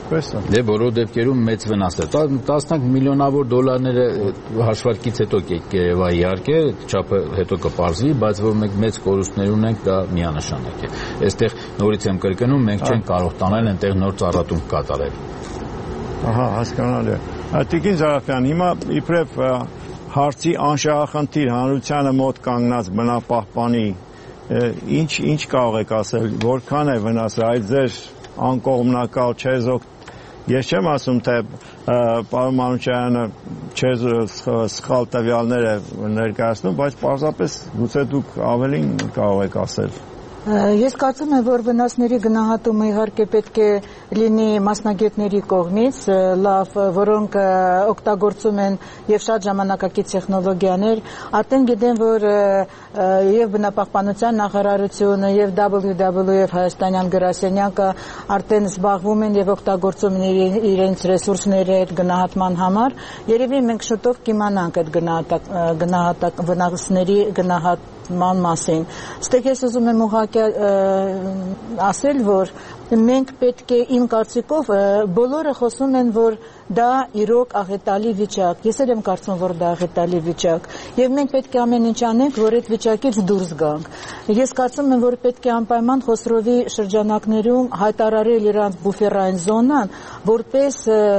Այդպես է։ Դե որոշ դեպքերում մեծ վնաս է։ Տասնյակ միլիոնավոր դոլարները հաշվարկից հետո կերևա իհարկե, չափը հետո կպարզվի, բայց որ մենք մեծ կորուստներ ունենք, դա միանշանակ է։ Այստեղ նորից եմ կրկնում, մենք չենք կարող տանել այնտեղ նոր ծառատում կատարել։ Ահա, հասկանալի է։ Տիկին Զարաֆյան, հիմա իբրև հարցի անշահախնդիր հանրությանը մոտ կանգնած բնապահպանի ինչ կարող եք ասել, որքան է վնասը, այդ ձեր անկողմնակալ չեզոք, ես չեմ ասում, թե պարոն Մանուչարյանը սխալ տվյալներ է ներկայացնում, բայց պարզապես գուցե դուք ավելին կարող եք ասել։ Ես կարծում եմ, որ վնասների գնահատումը իհարկե պետք է լինի մասնագետների կողմից, լավ, որոնք օգտագործում են եւ շատ ժամանակակից տեխնոլոգիաներ, արդեն գիտեմ, որ եւ բնապահպանության նախարարությունը եւ WWF Հայաստանյան գրասենյակը արդեն զբաղվում են եւ օգտագործում են իրենց ռեսուրսները այդ գնահատման համար, երևի մենք շուտով կիմանանք այդ վնասների գնահատման մասին։ Ստեղ ես ուզում եմ ուղղակի ասել, որ մենք պետք է իմ կարծիքով բոլորը խոսում են, որ դա իրոք աղետալի վիճակ։ Ես էլ եմ կարծում, որ դա աղետալի վիճակ։ Եվ մենք պետք է ամեն ինչ անենք, որ այդ վիճակից դուրս գանք։ Ես կարծում եմ, որ պետք է անպայման Խոսրովի շրջանակներում հայտարարել իրանց բուֆերային զոնան, որպես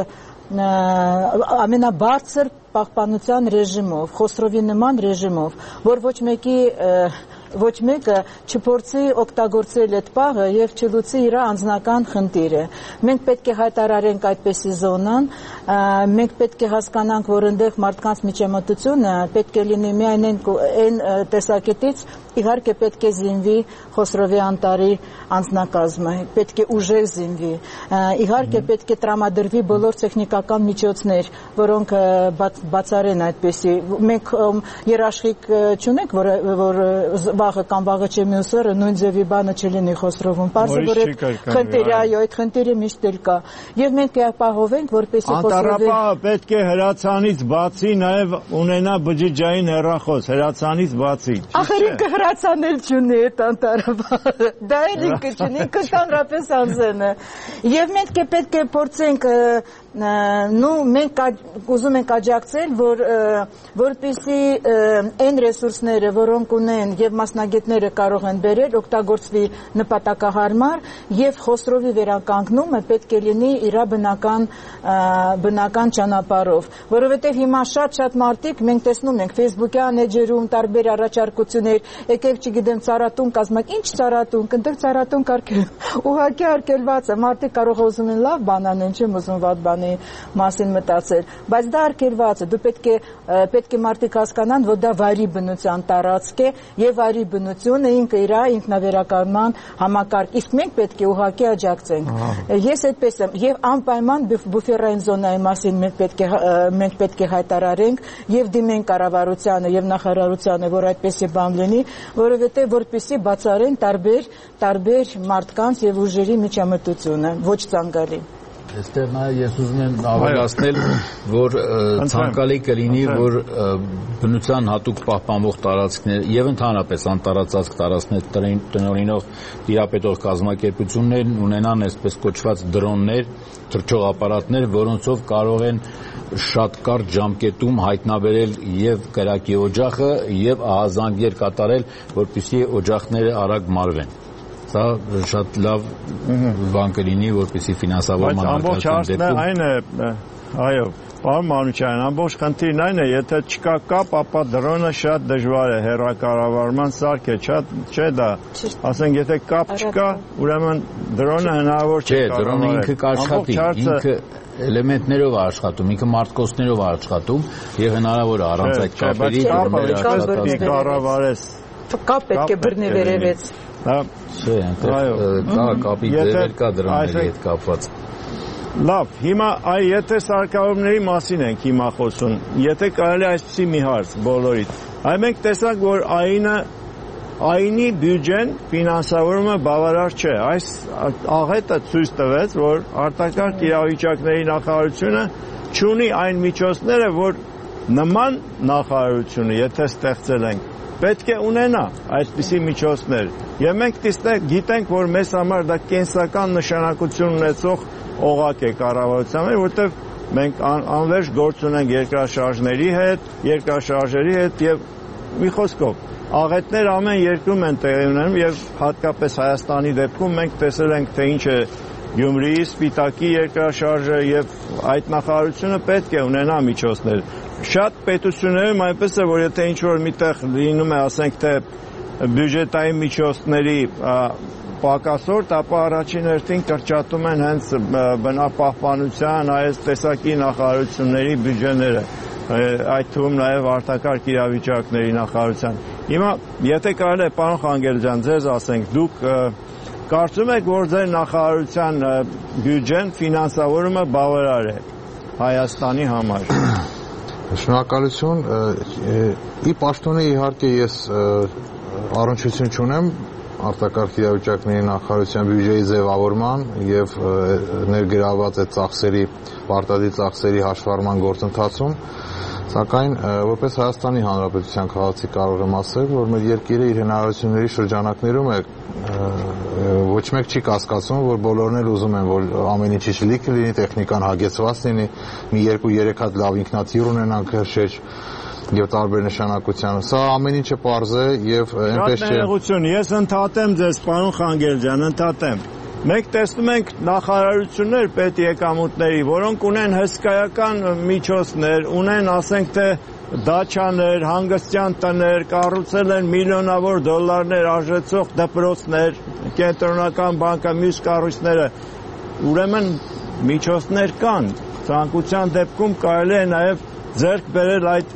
ամենաբարձր պահպանության ռեժիմով, Խոսրովի նման ռեժիմով, որ ոչ մեկը չփորձի օգտագործել այդ պահը եւ չլուծի իր անձնական խնդիրը։ Մենք պետք է հայտարարենք այդպիսի զոնան, մենք պետք է հասկանանք, որ այնտեղ մարդկանց միջամտությունը պետք է լինի միայն այն տեսակետից, իհարկե պետք է զինվի Խոսրովի անտարի անձնակազմը, պետք է ուժեղ զինվի, իհարկե պետք է տրամադրվի բոլոր տեխնիկական միջոցներ, որոնք բացառեն այդպիսի։ Մենք երաշխիք չունենք, որ վաղը կամ վաղը չէ մյուս օրը նույն ձևի բանը չլինի Խոսրովում։ Պարզը որ այդ խնդիրը, այո, այդ խնդիրը միշտ էլ կա։ Եվ մենք կապահովենք, որպեսզի Խոսրովի Անտառապահը պետք է հրացանից բացի նաև ունենա բջջային հեռախոս, հրացանից բացի։ Ախր ինքը հրացանել չունի այդ անտառապահը։ Դա էլ ինքը չունի, ինքը ընդհանրապես անձն է։ Եվ մենք պետք է փորձենք մենք ուզում ենք աջակցել, որպեսզի այն ռեսուրսները, որոնք ունեն եւ մասնագետները կարող են բերել, օգտագործվի նպատակահարմար եւ Խոսրովի վերականգնումը պետք է լինի իր բնական ճանապարհով, որովհետեւ հիմա շատ մարդիկ մենք տեսնում ենք Facebook-յան էջերում տարբեր առաջարկություններ, եկեք չգիտեմ ծառատուն կազմակ, ինչ ծառատուն, կնդեր ծառատուն կարգել, ուղղակի արգելված է, մարդիկ կարող ուզում են լավ բան անեն, չեմ ուզում վատ բան մասին մտածել, բայց դա արգելված է, դու պետք է մարդիկ հասկանան, որ դա վայրի բնության տարածք է եւ վայրի բնությունը ինքը իր ինքնավերականգնման համակարգ, իսկ մենք պետք է ուղղակի աջակցենք։ Ես այդպես եմ եւ անպայման բուֆերային զոնայի մասին մենք պետք է հայտարարենք եւ դիմենք կառավարությանը եւ նախարարությանը, որ այդպեսի բան լինի, որովհետեւ որպեսզի բացառեն տարբեր մարդկանց եւ ուժերի միջամտությունը, ոչ ցանկալի։ Այստեղ նաև ես ուզում եմ ավելացնել, որ ցանկալի կլինի, որ բնության հատուկ պահպանող տարածքներ եւ ընդհանրապես անտառածածկ տարածքներ տնօրինող տիրապետող կազմակերպություններն ունենան այսպես կոչված դրոններ, թռչող ապարատներ, որոնցով կարող են շատ կարճ ժամկետում հայտնաբերել եւ կրակի օջախը եւ ահազանգեր կատարել, որպեսզի օջախները արագ մարվեն։ Սա շատ լավ բան կլինի, որպեսզի ֆինանսավորման ամբողջ այն է, այո, պարոն Մանուչարյան, ամբողջ խնդիրն այն է, եթե չկա կապ, ապա դրոնը շատ դժվար է հեռակառավարման սարք է, չէ դա, ասենք եթե կապ չկա, ուրեմն դրոնը հնարավոր չէ կառավարել։ Չէ, դրոնը ինքը կաշխատի, ինքը էլեմենտներով է աշխատում, ինքը մարտկոցներով է աշխատում եւ հնարավոր է առանց այդ կապերի դրոնները կառավարես։ Կապ պետք է բռնի վերևից։ Չէ, կա կապի ձևեր կա դրանների հետ կապված։ Լավ, հիմա եթե սարքավորումների մասին ենք հիմա խոսում, եթե կարելի այսպիսի մի հարց բոլորիդ, մենք տեսանք, որ ԱԻՆ-ի բյուջեն ֆինանսավորումը բավարար չէ։ Այս աղետը ցույց տվեց, որ արտակարգ իրավիճակների նախարարությունը չունի այն միջոցները, որ նման նախարարությունը, եթե ստեղծել ենք, պետք է ունենա այդպիսի միջոցներ։ Եվ մենք գիտենք, որ մեզ համար դա կենսական նշանակություն ունեցող օղակ է կառավարության մեջ, որտեղ մենք անվերջ գործ ունենք երկրաշարժերի հետ եւ մի խոսքով աղետներ ամեն երկրում են տեղի ունենում եւ հատկապես Հայաստանի դեպքում մենք տեսել ենք, թե ինչ է Գյումրիի Սպիտակի երկրաշարժը եւ այդ նախարարությունը պետք է ունենա միջոցներ։ Շատ պետություններում այնպես է, որ եթե ինչ-որ միտեղ լինում է, ասենք թե բյուջետային միջոցների պակասորդ, ապա առաջին հերթին կրճատում են հենց բնապահպանության, այս տեսակի նախարարությունների բյուջեները, այդ թվում նաև արտակարգ իրավիճակների նախարարության։ Հիմա, եթե կարելի է, պարոն Խանգերյան, ձեզ ասենք, դուք կարծում եք, որ ձեր նախարարության բյուջեն ֆինանսավորումը բավարար է Հայաստանի համար։ Շնորհակալություն։ Ի պաշտոնի իհարկե ես առնչություն չունեմ արտակարգ իրավիճակների նախարարության բյուջեի ձևավորման եւ ներգրավված այդ ծախսերի, պարտադիր ծախսերի հաշվառման գործընթացում, սակայն որպես Հայաստանի Հանրապետության քաղաքացի կարող եմ ասել, որ մեր երկիրը իր հնարավորությունների շրջանակներում է ոչ մեկ չի կասկածում, որ բոլորն էլ ուզում են, որ ամեն ինչի լիքը լինի, տեխնիկան հագեցված լինի, մի 2-3 հատ լավ ինքնաթիռ ունենանք հրշեջ եւ տարբեր նշանակության։ Սա ամեն ինչը պարզ է եւ այնպես չէ։ Շնորհակալություն։ Ես ընդհատեմ ձեզ, պարոն Խանգերյան, ընդհատեմ։ Մենք տեսնում ենք նախարարություններ պետ եկամուտների, որոնք ունեն հսկայական միջոցներ, ունեն, ասենք թե դաչաներ, հանգստյան տներ, կառուցել են միլիոնավոր դոլարներ արժեցող դպրոցներ, կենտրոնական բանկը, մյուս կառույցները։ Ուրեմն միջոցներ կան։ Ցանկության դեպքում կարելի է նաև ձեռք բերել այդ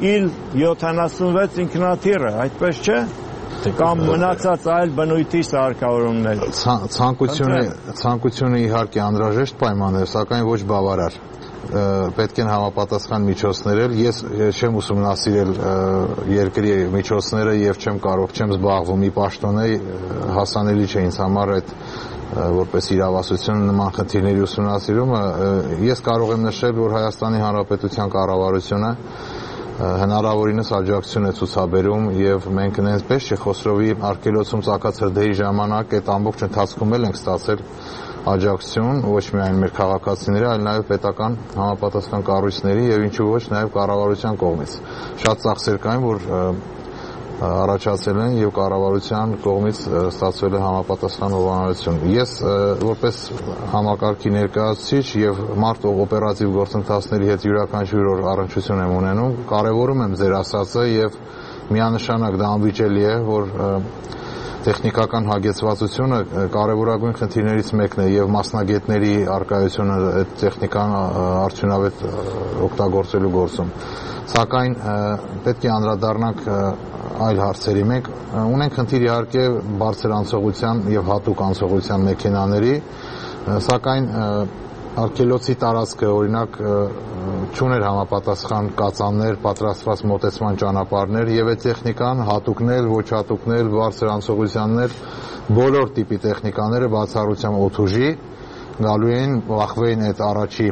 Il-76 ինքնաթիռը, այդպես չէ։ Կամ մնացած այլ բնույթի սարքավորումներ։ Ցանկությունը իհարկե անհրաժեշտ պայման է, սակայն ոչ բավարար։ Պետք են համապատասխան միջոցներ էլ։ Ես չեմ ուսումնասիրել երկրի միջոցները եւ չեմ զբաղվում ի պաշտոնե, հասանելի չէ ինձ համար այդ որպես իրավասություն նման խնդիրների ուսումնասիրումը։ Ես կարող եմ նշել, որ Հայաստանի Հանրապետության կառավարությունը հնարավորինս աջակցություն է ցուցաբերում եւ մենք նույնպես Չեխոսլովի արգելոցում ծակած հրդեհի ժամանակ այդ ամբողջ ընթացքում էլ ենք ստացել աջակցություն ոչ միայն մեր քաղաքացիների, այլ նաեւ պետական համապատասխան կառույցների եւ ինչու ոչ նաեւ կառավարության կողմից։ Շատ ծախսեր կային, որ առաջացել են եւ կառավարության կողմից ստացվել է համապատասխան հովանավորություն։ Ես որպես համակարգի ներկայացուցիչ եւ մարդ օպերատիվ գործընթացների հետ յուրաքանչյուր օր առնչություն եմ ունենում, կարեւորում եմ ձեր ասածը եւ միանշանակ դա անվիճելի է, որ տեխնիկական հագեցվածությունը կարևորագույն խնդիրներից մեկն է եւ մասնագետների արկայությունը այդ տեխնիկան արդյունավետ օգտագործելու գործում։ Սակայն պետք է անդրադառնանք այլ հարցերի։ Մենք ունենք խնդիր իհարկե բարձր անցողության եւ հատուկ անցողության մեքենաների, սակայն արգելոցի տարածքը օրինակ չուներ համապատասխան կածաններ, պատրաստված մոտեցման ճանապարհներ եւ այդ տեխնիկան հատուկներ, ոչ հատուկներ, բարձր անցողությաններ, բոլոր տիպի տեխնիկաները բացառությամբ օթուժի գալու էին, վախվեին այդ առաջի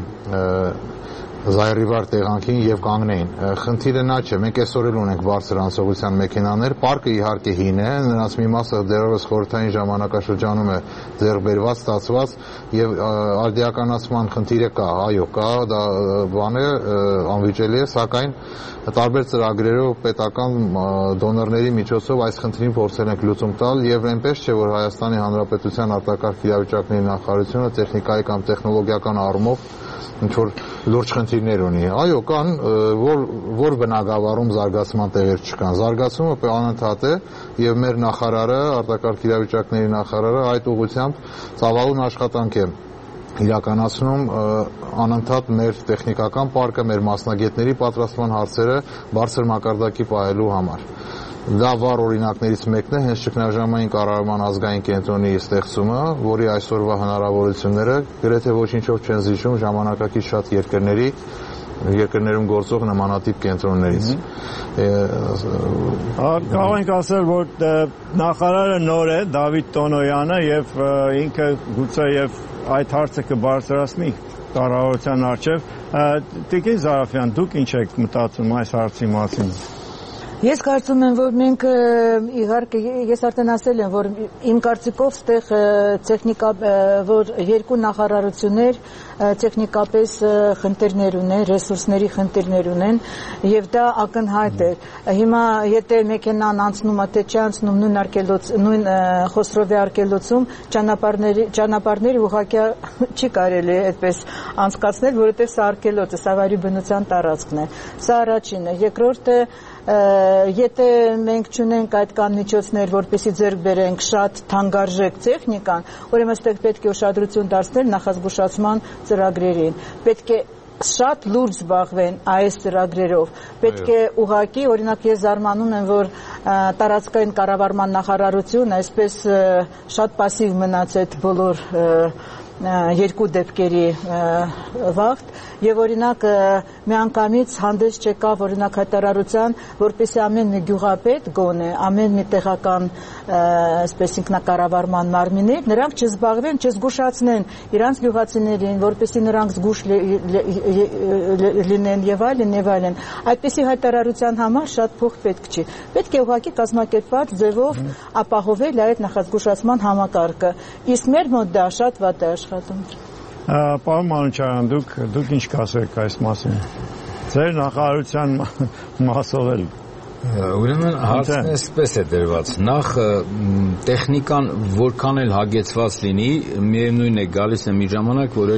զայրիվար տեղանքին եւ կանգնեին։ Խնդիրը նա չէ, մենք այսօր էլ ունենք բարձր անցողության մեքենաներ, պարկը իհարկե հին է, նրանց մի մասը դեռևս խորհրդային ժամանակաշրջանում է ձեռքբերված, ստացված եւ արդիականացման խնդիրը կա, այո, կա, դա բան է, անվիճելի է, սակայն տարբեր ծրագրերով պետական դոնորների միջոցով այս խնդրին փորձել ենք լուծում տալ եւ այնպես չէ, որ Հայաստանի Հանրապետության արտակարգ իրավիճակների նախարարությունը տեխնիկայի կամ տեխնոլոգիական առումով ինչ-որ լուրջ խնդիրներ ունի։ Այո, կան, որ բնագավառում զարգացման տեղեր չկան։ Զարգացումը անընդհատ է եւ մեր նախարարը, արտակարգ իրավիճակների նախարարը այդ ուղղությամբ ծավալուն աշխատանք է իրականացնում անընդհատ մեր տեխնիկական պարկը, մեր մասնագետների պատրաստման հարցերը բարձր մակարդակի պահելու համար։ Դա վառ օրինակներից մեկն է հենց ճգնաժամային կառավարման ազգային կենտրոնի ստեղծումը, որի այսօրվա հնարավորությունները գրեթե ոչինչով չեն զիջում ժամանակակից շատ երկրներում գործող նմանատիպ կենտրոններից։ Կարող ենք ասել, որ նախարարը նոր է, Դավիթ Տոնոյանը, եւ ինքը գուցե եւ այդ հարցը կբարձրացնի կառավարության առջև։ Տիկին Զարաֆյան, դուք ինչ եք մտածում այս հարցի մասին։ Ես կարծում եմ, որ մենք իհարկե ես արդեն ասել եմ, որ իմ կարծիքով ստեղ տեխնիկա որ երկու նախարարություններ տեխնիկապես խնդիրներ ունեն, ռեսուրսների խնդիրներ ունեն եւ դա ակնհայտ է։ Հիմա եթե մեքենան անցնում է թե չանցնում նույն Խոսրովի արկելոցում ճանապարհների ուղղակի չի կարելի այդպես անցկացնել, որովհետեւ սա արկելոց է, սա վարի բնության տարածքն է։ Սա առաջինը, երկրորդը եթե մենք չունենք այդ կան միջոցներ, որպեսզի ձեռք բերենք շատ թանկարժեք տեխնիկան, ուրեմն այստեղ պետք է ուշադրություն դարձնել նախազգուշացման ծրագրերին։ Պետք է շատ լուրջ զբաղվեն այս ծրագրերով։ Պետք է ուղղակի, օրինակ ես զարմանում եմ, որ տարածքային կառավարման նախարարությունը այսպես շատ пассив մնաց այդ բոլոր երկու դեպքերի վաղտ եւ օրինակ միանգամից հանդես չեկավ օրինակ հայտարարության, որպեսզի ամեն մի գյուղապետ գոնե, ամեն մի տեղական այսպես ինքնակառավարման մարմիններ նրանք չզբաղվեն, չզգուշացնեն իրանց գյուղացիներին, որպեսզի նրանք զգուշ լինեն եւ այլն։ Այդպիսի հայտարարության համար շատ փող պետք չի։ Պետք է ուղղակի կազմակերպված ձևով ապահովել այդ նախազգուշացման համակարգը։ Իսկ մեր մոտ դա շատ վատ է աշխատում։ Պարոն Մանուչարյան, դուք ինչ կասեք այս մասին։ Ձեր նախարարության մասով էլ Ուրեմն հարցն այսպես է դրված։ Նախ տեխնիկան որքան էլ հագեցված լինի, միևնույն է գալիս է մի ժամանակ, որ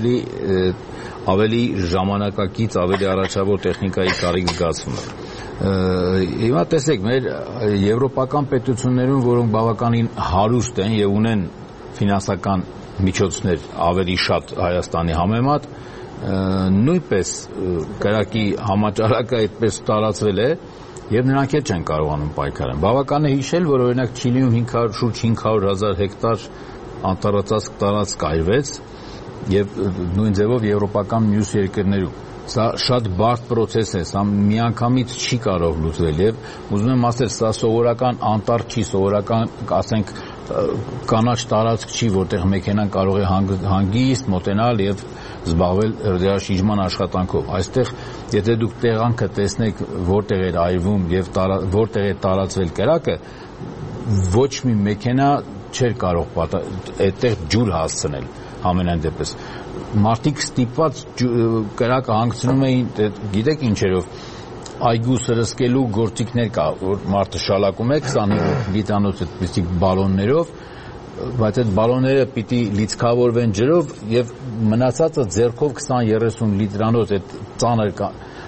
ավելի ժամանակակից, ավելի առաջավոր տեխնիկայի կարիք զգացվում է։ Հիմա տեսեք, մեր եվրոպական պետություններում, որոնք բավականին հարուստ են եւ ունեն ֆինանսական միջոցներ ավելի շատ Հայաստանի համեմատ, նույնպես կրակի համաճարակը այդպես տարածվել է եւ նրանք էլ չեն կարողանում պայքարել։ Բավական է հիշել, որ օրինակ Չիլիում շուրջ 500,000 հեկտար անտառածածկ տարածք այրվեց եւ նույն ձևով եվրոպական մյուս երկրներում։ Սա շատ բարդ process է, սա միանգամից չի կարող լուծվել եւ ուզում եմ ասել, սա սովորական անտառ չի, սովորական, ասենք, կանաչ տարածք չի, որտեղ մեքենան կարող է հանգիստ մոտենալ եւ զբաղվել դրա շիժման աշխատանքով։ Այստեղ, եթե դուք տեղանքը տեսնեք, որտեղ էր այրվում եւ որտեղ է տարածվել կրակը, ոչ մի մեքենա չէր կարող այդտեղ ջուր հասցնել ամենայն դեպս։ Մարդիկ ստիպված կրակը հանգցնում էին, գիտեք ինչերով, այգու սրսկելու գործիքներ կա, որ մարդը շալակում է 25 լիտրանոց այդպիսի բալոններով, բայց այդ բալոնները պիտի լիցքավորվեն ջրով եւ մնացածը ձեռքով 20-30 լիտրանոց այդ ծանր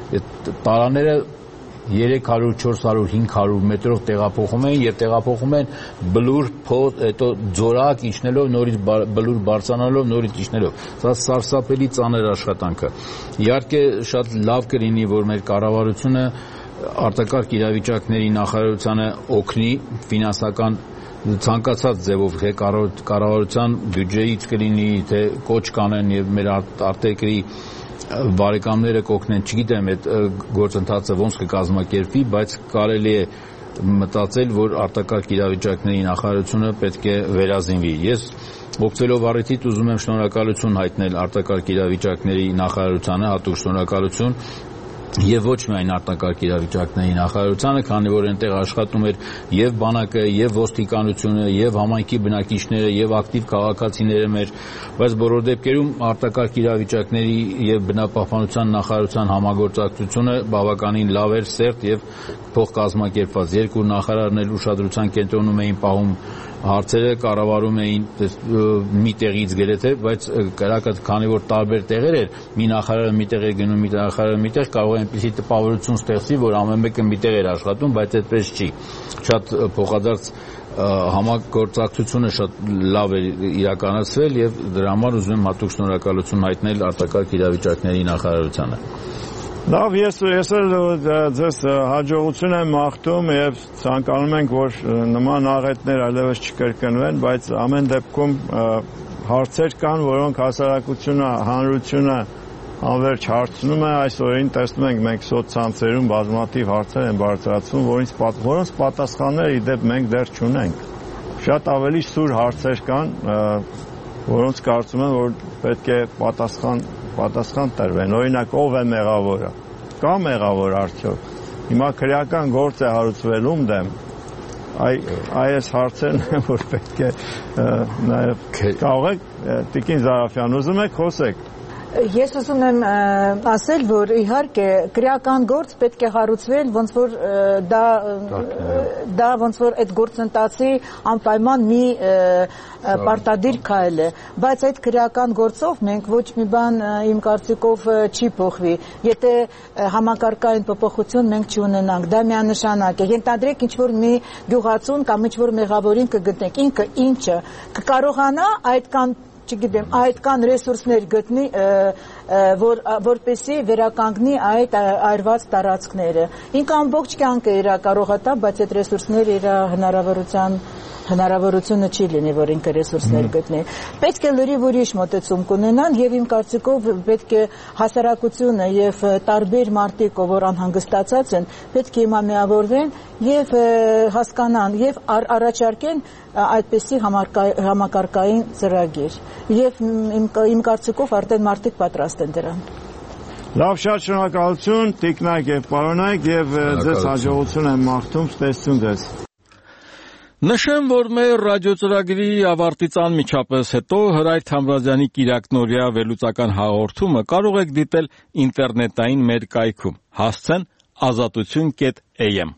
տարաները 300, 400, 500 մետրով տեղափոխում են եւ տեղափոխում են բլուր փոտ, հետո ձորակ իջնելով, նորից բլուր բարձրանալով, նորից իջնելով։ Սա սարսափելի ծանր աշխատանք է։ Իհարկե շատ լավ կլինի, որ մեր կառավարությունը արտակարգ իրավիճակների նախարարությանը օգնի ֆինանսական ցանկացած ձևով կառավարության բյուջեից կլինի, թե կոչ կանեն եւ մեր արտերկրի բարեկամները կօգնեն, չգիտեմ այդ գործընթացը ոնց կկազմակերպվի, բայց կարելի է մտածել, որ արտակարգ իրավիճակների նախարարությունը պետք է վերազինվի։ Ես օգտվելով առիթից ուզում եմ շնորհակալություն հայտնել արտակարգ իրավիճակների նախարարությանը, հատուկ շնորհակալություն եւ ոչ միայն արտակարգ իրավիճակների նախարարությանը, քանի որ այնտեղ աշխատում էր եւ բանակը, եւ ոստիկանությունը, եւ համայնքի բնակիչները, եւ ակտիվ քաղաքացիները մեր, բայց բոլոր դեպքերում արտակարգ իրավիճակների եւ բնապահպանության նախարարության համագործակցությունը բավականին լավ էր, սերտ եւ փոխկազմակերպված։ Երկու նախարարներ ուշադրության կենտրոնում էին պահում հարցերը, կառավարում էին մի տեղից գրեթե, բայց կրակը քանի որ տարբեր տեղեր էր, մի նախարարը մի տեղ էր գնում, մի նախարարը մի տեղ, կարող է այնպիսի տպավորություն ստեղծի, որ ամեն մեկը մի տեղ էր աշխատում, բայց այդպես չի։ Շատ փոխադարձ համագործակցությունը շատ լավ է իրականացվել եւ դրա համար ուզում եմ հատուկ շնորհակալություն հայտնել արտակարգ իրավիճակների նախարարությանը։ Լավ, ես էլ ձեզ հաջողություն եմ մաղթում եւ ցանկանում ենք, որ նման աղետներ այլևս չկրկնվեն, բայց ամեն դեպքում հարցեր կան, որոնք հասարակությունը, հանրությունը անverջ հարցնում է, այս օրերին տեսնում ենք մենք սոցցանցերում բազմաթիվ հարցեր են բարձրացվում, որոնց պատասխաններ ի դեպ մենք դեռ չունենք։ Շատ ավելի սուր հարցեր կան, որոնց կարծում եմ, որ պետք է պատասխան տրվեն։ Օրինակ, ով է մեղավորը։ Կա մեղավոր արդյոք։ Հիմա քրեական գործ է հարուցվելու դեմ։ Այս հարցերն որ պետք է նաև կարող եք Տիկին Զարաֆյան ուզում եք խոսեք։ Ես ուզում եմ ասել, որ իհարկե քրեական գործ պետք է հարուցվել, ոնց որ դա ոնց որ այդ գործընթացի անպայման մի պարտադիր քայլ է, բայց այդ քրեական գործով մենք ոչ մի բան իմ կարծիքով չի փոխվի։ Եթե համակարգային փոփոխություն մենք չունենանք, դա միանշանակ է։ Ենթադրեք ինչ որ մի գյուղացուն կամ ինչ որ մեղավորին կգտնենք, ինքը ինչը կկարողանա այդքան չգիտեմ, այդքան ռեսուրսներ գտնի, որպեսզի վերականգնի այդ այրված տարածքները։ Ինքը ամբողջ կյանքը իր կարողատա, բայց այդ ռեսուրսները իր հնարավորությունը չի լինի, որ ինքը ռեսուրսներ գտնի։ Պետք է լրիվ ուրիշ մոտեցում կունենան եւ իմ կարծիքով պետք է հասարակությունը եւ տարբեր մարդիկ, որ անհանգստացած են, պետք է հիմա միավորվեն եւ հասկանան եւ առաջարկեն այդպիսի համակարգային ծրագիր եւ իմ կարծիքով արդեն մարդիկ պատրաստ են դրան։ Լավ, շատ շնորհակալություն, տիկնայք եւ պարոնայք եւ ձեզ հաջողություն եմ մաղթում, ստեսություն ձեզ։ Նշեմ, որ մեր ռադիոծրագրի ավարտից անմիջապես հետո Հրայր Թամրազյանի կիրակնօրյա վերլուծական հաղորդումը կարող եք դիտել ինտերնետային մեր կայքում, հասցեն azatutun.am։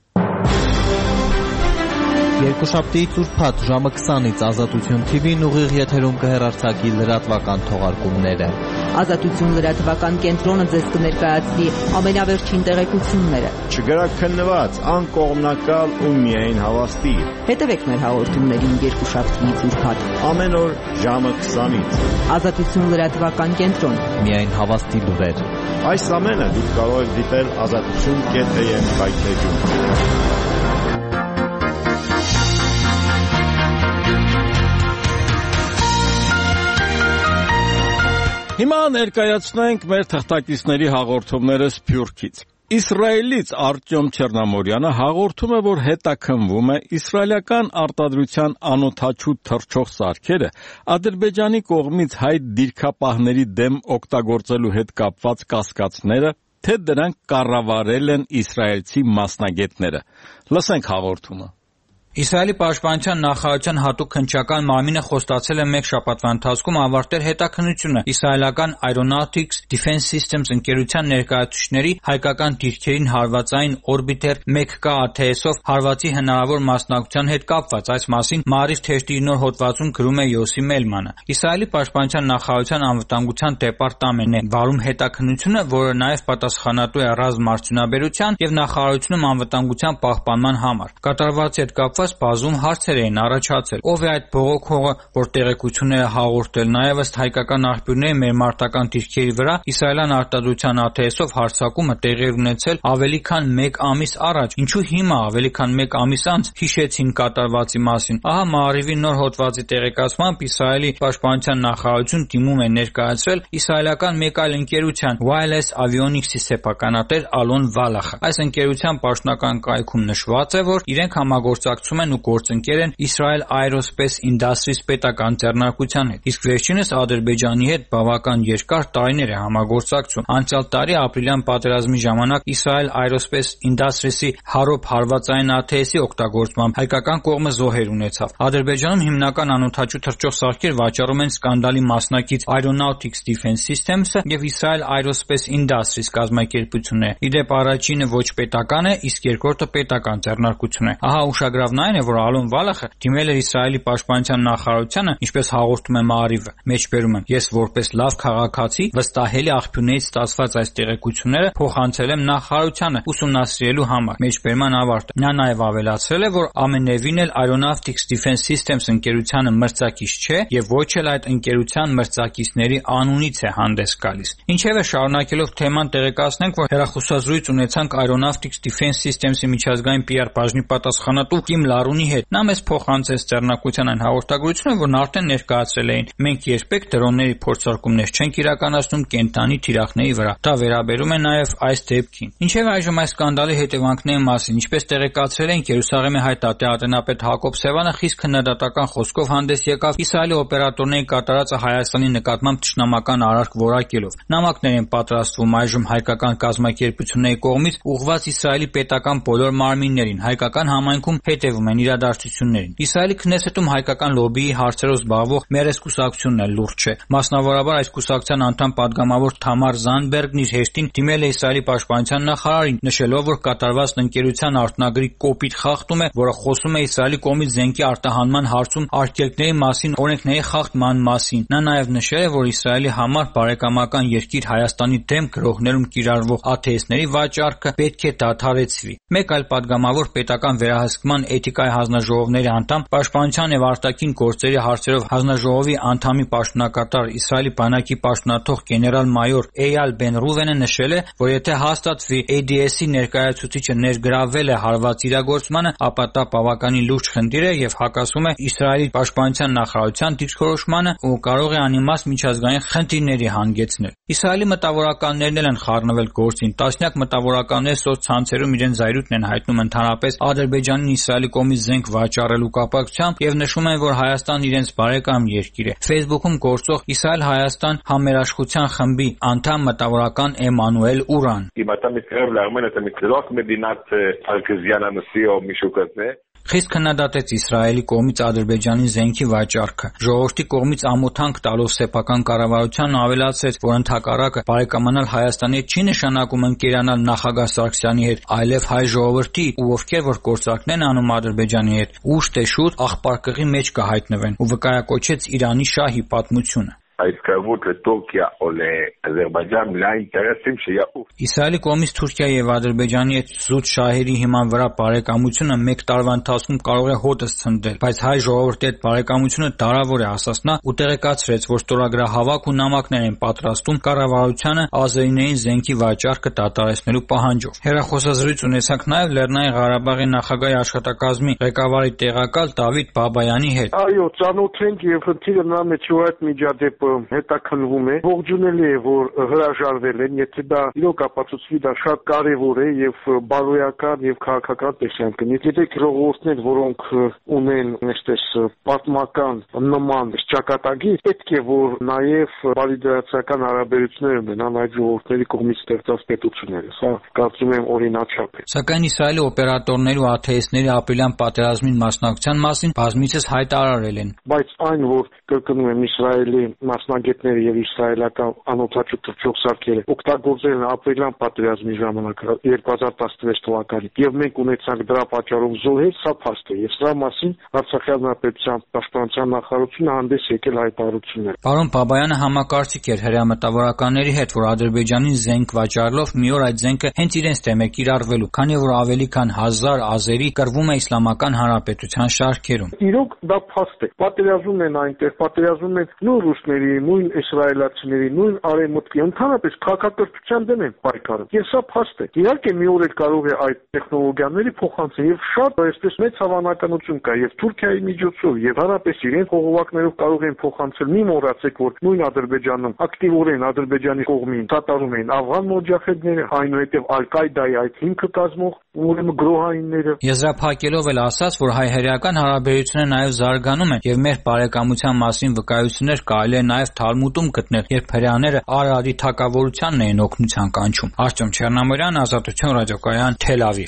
Երկուշաբթի ծուրփաթ ժամը 20-ից Ազատություն TV-ն ուղիղ եթերում կհեռարձակի լրատվական թողարկումները։ Ազատություն լրատվական կենտրոնը ձեզ կներկայացնի ամենավերջին տեղեկությունները։ Չգրաքննված, անկողմնակալ ու միայն հավաստի։ Հետևեք մեր հաղորդումներին երկուշաբթի ծուրփաթ Ամեն օր ժամը 20-ից։ Ազատություն լրատվական կենտրոն։ Միայն հավաստի լուրեր։ Այս ամենը դուք կարող եք դիտել azatutun.am կայքեջում։ Հիմա ներկայացնենք մեր թղթակիցների հաղորդումները Սփյուռքից։ Իսրայելից Արտյոմ Չեռնամորյանը հաղորդում է, որ հետաքննվում է իսրայելական արտադրության անօդաչու թռչող սարքերը Ադրբեջանի կողմից հայ դիրքապահների դեմ օգտագործելու հետ կապված կասկածները, թե դրանք կառավարել են իսրայելցի մասնագետները։ Լսենք հաղորդումը։ Իսրայելի պաշտպանության նախարարության հատուկ քննչական մարմինը խոստացել է մեկ շաբաթվա ընթացքում ավարտել հետաքննությունը իսրայելական Aeronautics Defense Systems ընկերության ներկայացուցիչների հայկական դիրքերին հարվածային Orbiter 1K ATS-ով հարվածի հնարավոր մասնակցության հետ կապված։ Այս մասին Maariv թերթի նոր հոդվածում գրում է Յոսի Մելմանը։ Իսրայելի պաշտպանության նախարարության անվտանգության դեպարտամենտն է վարում հետաքննությունը, որը նաև պատասխանատու է ռազմարդյունաբերության եւ նախարարությունում անվտանգության պահպանման համար։ Կատարվածի հետ կապված բազում հարցեր էին առաջացել։ Ով է այդ բողոք հողը, որ տեղեկությունները հաղորդել, նաև ըստ հայկական աղբյուրների մեր մարտական դիրքերի վրա իսրայելյան արտադրության ATS-ով հարձակումը տեղի ունեցել ավելի քան 1 ամիս առաջ։ Ինչու հիմա ավելի քան 1 ամիս անց հիշեցին կատարվածի մասին։ Ահա Maariv-ի նոր հոդվածի տեղեկացմամբ Իսրայելի պաշտպանության նախարարություն դիմում է ներկայացրել իսրայելական մեկ այլ ընկերության Wireless Avionics-ի սեփականատեր Ալոն Վալախը։ Այս ընկերության պաշտոնական կայքում նշված է, որ իրենք համագործակցում են ու գործընկեր են Israel Aerospace Industries պետական ձեռնարկության հետ։ Իսկ վերջինս Ադրբեջանի հետ բավական երկար տարիներ է համագործակցում։ Անցյալ տարի ապրիլյան պատերազմի ժամանակ Israel Aerospace Industries-ի Harop հարվածային ATS-ի օգտագործմամբ հայկական կողմը զոհեր ունեցավ։ Ադրբեջանում հիմնական անօդաչու թռչող սարքեր վաճառում են սկանդալի մասնակից Aeronautics Defense Systems-ը եւ Israel Aerospace Industries կազմակերպությունները։ Իդեպ առաջինը ոչ պետական է, իսկ երկրորդը պետական ձեռնարկություն է։ Ահա ուշագրավն այն է, որ Ալոն Վալախը դիմել էր Իսրայելի պաշտպանության նախարարությանը, ինչպես հաղորդում է Maariv-ը։ Մեջբերում եմ, ես որպես լավ քաղաքացի վստահելի աղբյուրներից ստացված այս տեղեկությունները փոխանցել եմ նախարարությանը ուսումնասիրելու համար։ Մեջբերման ավարտը։ Նա նաև ավելացրել է, որ ամենևին էլ Aeronautics Defense Systems ընկերությանը մրցակից չէ եւ ոչ էլ այդ ընկերության մրցակիցների անունից է հանդես գալիս։ Ինչևէ, շարունակելով թեման տեղեկացնենք, որ հեռախոսազրույց ունեցանք Aeronautics Defense Systems-ի միջազգային PR բաժնի պատասխանատու Կիմ Լարունի հետ։ Նա մեզ փոխանցեց ձեռնարկության այն հաղորդագրությունը, որն արդեն ներկայացրել էին։ Մենք երբեք դրոնների փորձարկումներ չենք իրականացնում կենդանի թիրախների վրա։ Դա վերաբերում է նաև այս դեպքին։ Ինչևէ այժմ այս սկանդալի հետևանքների մասին, ինչպես տեղեկացրել են Երուսաղեմի հայտարարապետ Հակոբ Սևանը, խիստ քննադատական խոսքով հանդես եկավ Իսրայելի օպերատորների կատարածը Հայաստանի նկատմամբ թշնամական արարք որակելով։ Նամակներ են պատրաստվում այժմ հայկական կազմակերպությունների կողմից ուղղված Իսրայելի պետական բոլոր մարմիններին, հայկական համայնքում հետևում են իրադարձություններին։ Իսրայելի Քնեսեթում հայկական լոբբիի հարցերով զբաղվող Մերես կուսակցությունն էլ լուրջ չէ։ Մասնավորաբար այս կուսակցության անդամ պատգամավոր Թամար Զանբերգն իր հերթին դիմել է Իսրայելի պաշտպանության նախարարին, նշելով, որ կատարված ընկերության արտոնագրի կոպիտ խախտում է, որը խոսում է Իսրայելի կողմից զենքի արտահանման հարցում արգելքների մասին, օրենքների խախտման մասին։ Նա նաև նշել է, որ Իսրայելի համար բարեկամական երկիր Հայաստանի դեմ գրողներում կիրառվող աթեիստների վաճառքը պետք է դադարեցվի։ Մեկ այլ պատգամավոր պետական վերահսկման էթիկայի հանձնաժողովների անդամ, պաշտպանության եւ արտաքին գործերի հարցերով հանձնաժողովի անդամի պաշտոնակատար Իսրայելի բանակի պաշտոնաթող գեներալ-մայոր Էյալ Բեն-Ռուվենը նշել է, որ եթե հաստատվի ADS-ի ներկայացուցիչը ներգրավել է հարված իրագործմանը, ապա դա բավականին լուրջ խնդիր է եւ հակասում է Իսրայելի պաշտպանության նախարարության դիրքորոշմանը ու կարող է անիմաստ միջազգային խնդիրների հանգեցնել։ Իսրայելի մտավորականներն էլ են խառնվել գործին։ Տասնյակ մտավորականներ սոցցանցերում իրենց զայրույթն են հայտնում ընդհանրապես Ադրբեջանին Իսրայելի կողմից զենք վաճառելու կապակցությամբ եւ նշում են, որ Հայաստանն իրենց բարեկամ երկիր է։ Facebook-ում գործող Իսրայել-Հայաստան համերաշխության խմբի անդամ մտավորական Էմանուել Ուրան։ אם אתה מתקרב לארמניה, אתה מתקרב לא רק מדינת ארקזיאן הנשיא או מישהו כזה. Խիստ քննադատեց Իսրայելի կողմից Ադրբեջանի զենքի վաճառքը։ Ժողովրդի կողմից ամոթանք տալով սեփական կառավարությանն ավելացրեց, որ ընդհակառակը բարեկամանալ Հայաստանի հետ չի նշանակում ընկերանալ նախագահ Սարգսյանի հետ, այլև հայ ժողովրդի ու ովքեր որ գործարքներ են անում Ադրբեջանի հետ, ուշ թե շուտ աղբարկղի մեջ կհայտնվեն ու վկայակոչեց Իրանի շահի պատմությունը։ ההתקרבות לטורקיה או לאזרבייג'ան לאינטרסים שיעוף. Իսրայելի կողմից Թուրքիայի եւ Ադրբեջանի հետ զուտ շահերի հիման վրա բարեկամությունը մեկ տարվա ընթացքում կարող է հոտս ցնդել, բայց հայ ժողովրդի հետ բարեկամությունը դարավոր է, ասաց նա ու տեղեկացրեց, որ ստորագրահավաք ու նամակներ են պատրաստում կառավարությանը ազերիներին զենքի վաճառքը դադարեցնելու պահանջով։ Հեռախոսազրույց ունեցանք նաեւ Լեռնային Ղարաբաղի նախագահի աշխատակազմի ղեկավարի տեղակալ Դավիթ Բաբայանի հետ։ Այո, ծանոթ ենք եւ խնդիրը նա մեջ ու այդ միջադեպ հետաքննվում է, ողջունելի է, որ հրաժարվել են, եթե դա իրոք ապացուցվի, դա շատ կարևոր է եւ բարոյական եւ քաղաքական տեսանկյունից։ Եթե ժողովուրդներ, որոնք ունեն այսպես պատմական նման ճակատագիր, պետք է որ նաեւ բարիդրացական հարաբերություններ ունենան այդ ժողովուրդների կողմից ստեղծած պետությունները։ Սա կարծում եմ օրինաչափ է։ Սակայն Իսրայելի օպերատորների ու աթեիստների ապրիլյան պատերազմին մասնակցության մասին բազմիցս հայտարարել են։ Բայց այն, որ կրկնում եմ Իսրայելի մասնագետները եւ իսրայելական անօթաչու թռչող սարքերը օգտագործել են ապրիլյան պատերազմի ժամանակ 2016 թվականին եւ մենք ունեցանք դրա պատճառով զոհեր, սա փաստ է եւ սրա մասին Արցախի հանրապետության պաշտպանության նախարարությունը հանդես եկել հայտարարություններ։ Պարոն Բաբայանը համակարծիք էր հրեա մտավորականների հետ, որ Ադրբեջանին զենք վաճառելով մի օր այդ զենքը հենց իրենց դեմ է կիրառվելու, քանի որ ավելի քան 1000 ազերի կռվում է Իսլամական Հանրապետության շարքերում։ Իրոք դա փաստ է։ Պատերազմում են այնտեղ, պատերազմում են նույն ռուսների, նույն իսրայելացիների, նույն արևմուտքի, ընդհանրապես քաղաքակրթության դեմ են պայքարում։ Եվ սա փաստ է։ Իհարկե մի օր էլ կարող է այդ տեխնոլոգիաների փոխանցել եւ շատ այսպես մեծ հավանականություն կա եւ Թուրքիայի միջոցով եւ հարաբերս իրեն խողովակներով կարող են փոխանցել։ Մի մոռացեք, որ նույն Ադրբեջանում ակտիվորեն Ադրբեջանի կողմին կատարում են աֆղան մոջախեդները, այնուհետեւ Ալ-Կայդայի այդ հիմքը կազմող ուրեմն գրոհայինները։ Եզրափակելով էլ ասաց, որ հայ-հրեական հարաբերությունները նաեւ զարգանում են եւ մեր բարեկամության մասին վկայություններ կարելի է նաեւ Թալմուդում գտնել, երբ հրեաները Արարատի թագավորությանն էին օգնության կանչում։ Արտյոմ Չեռնամորյան, Ազատություն ռադիոկայան, Թել Ավիվ։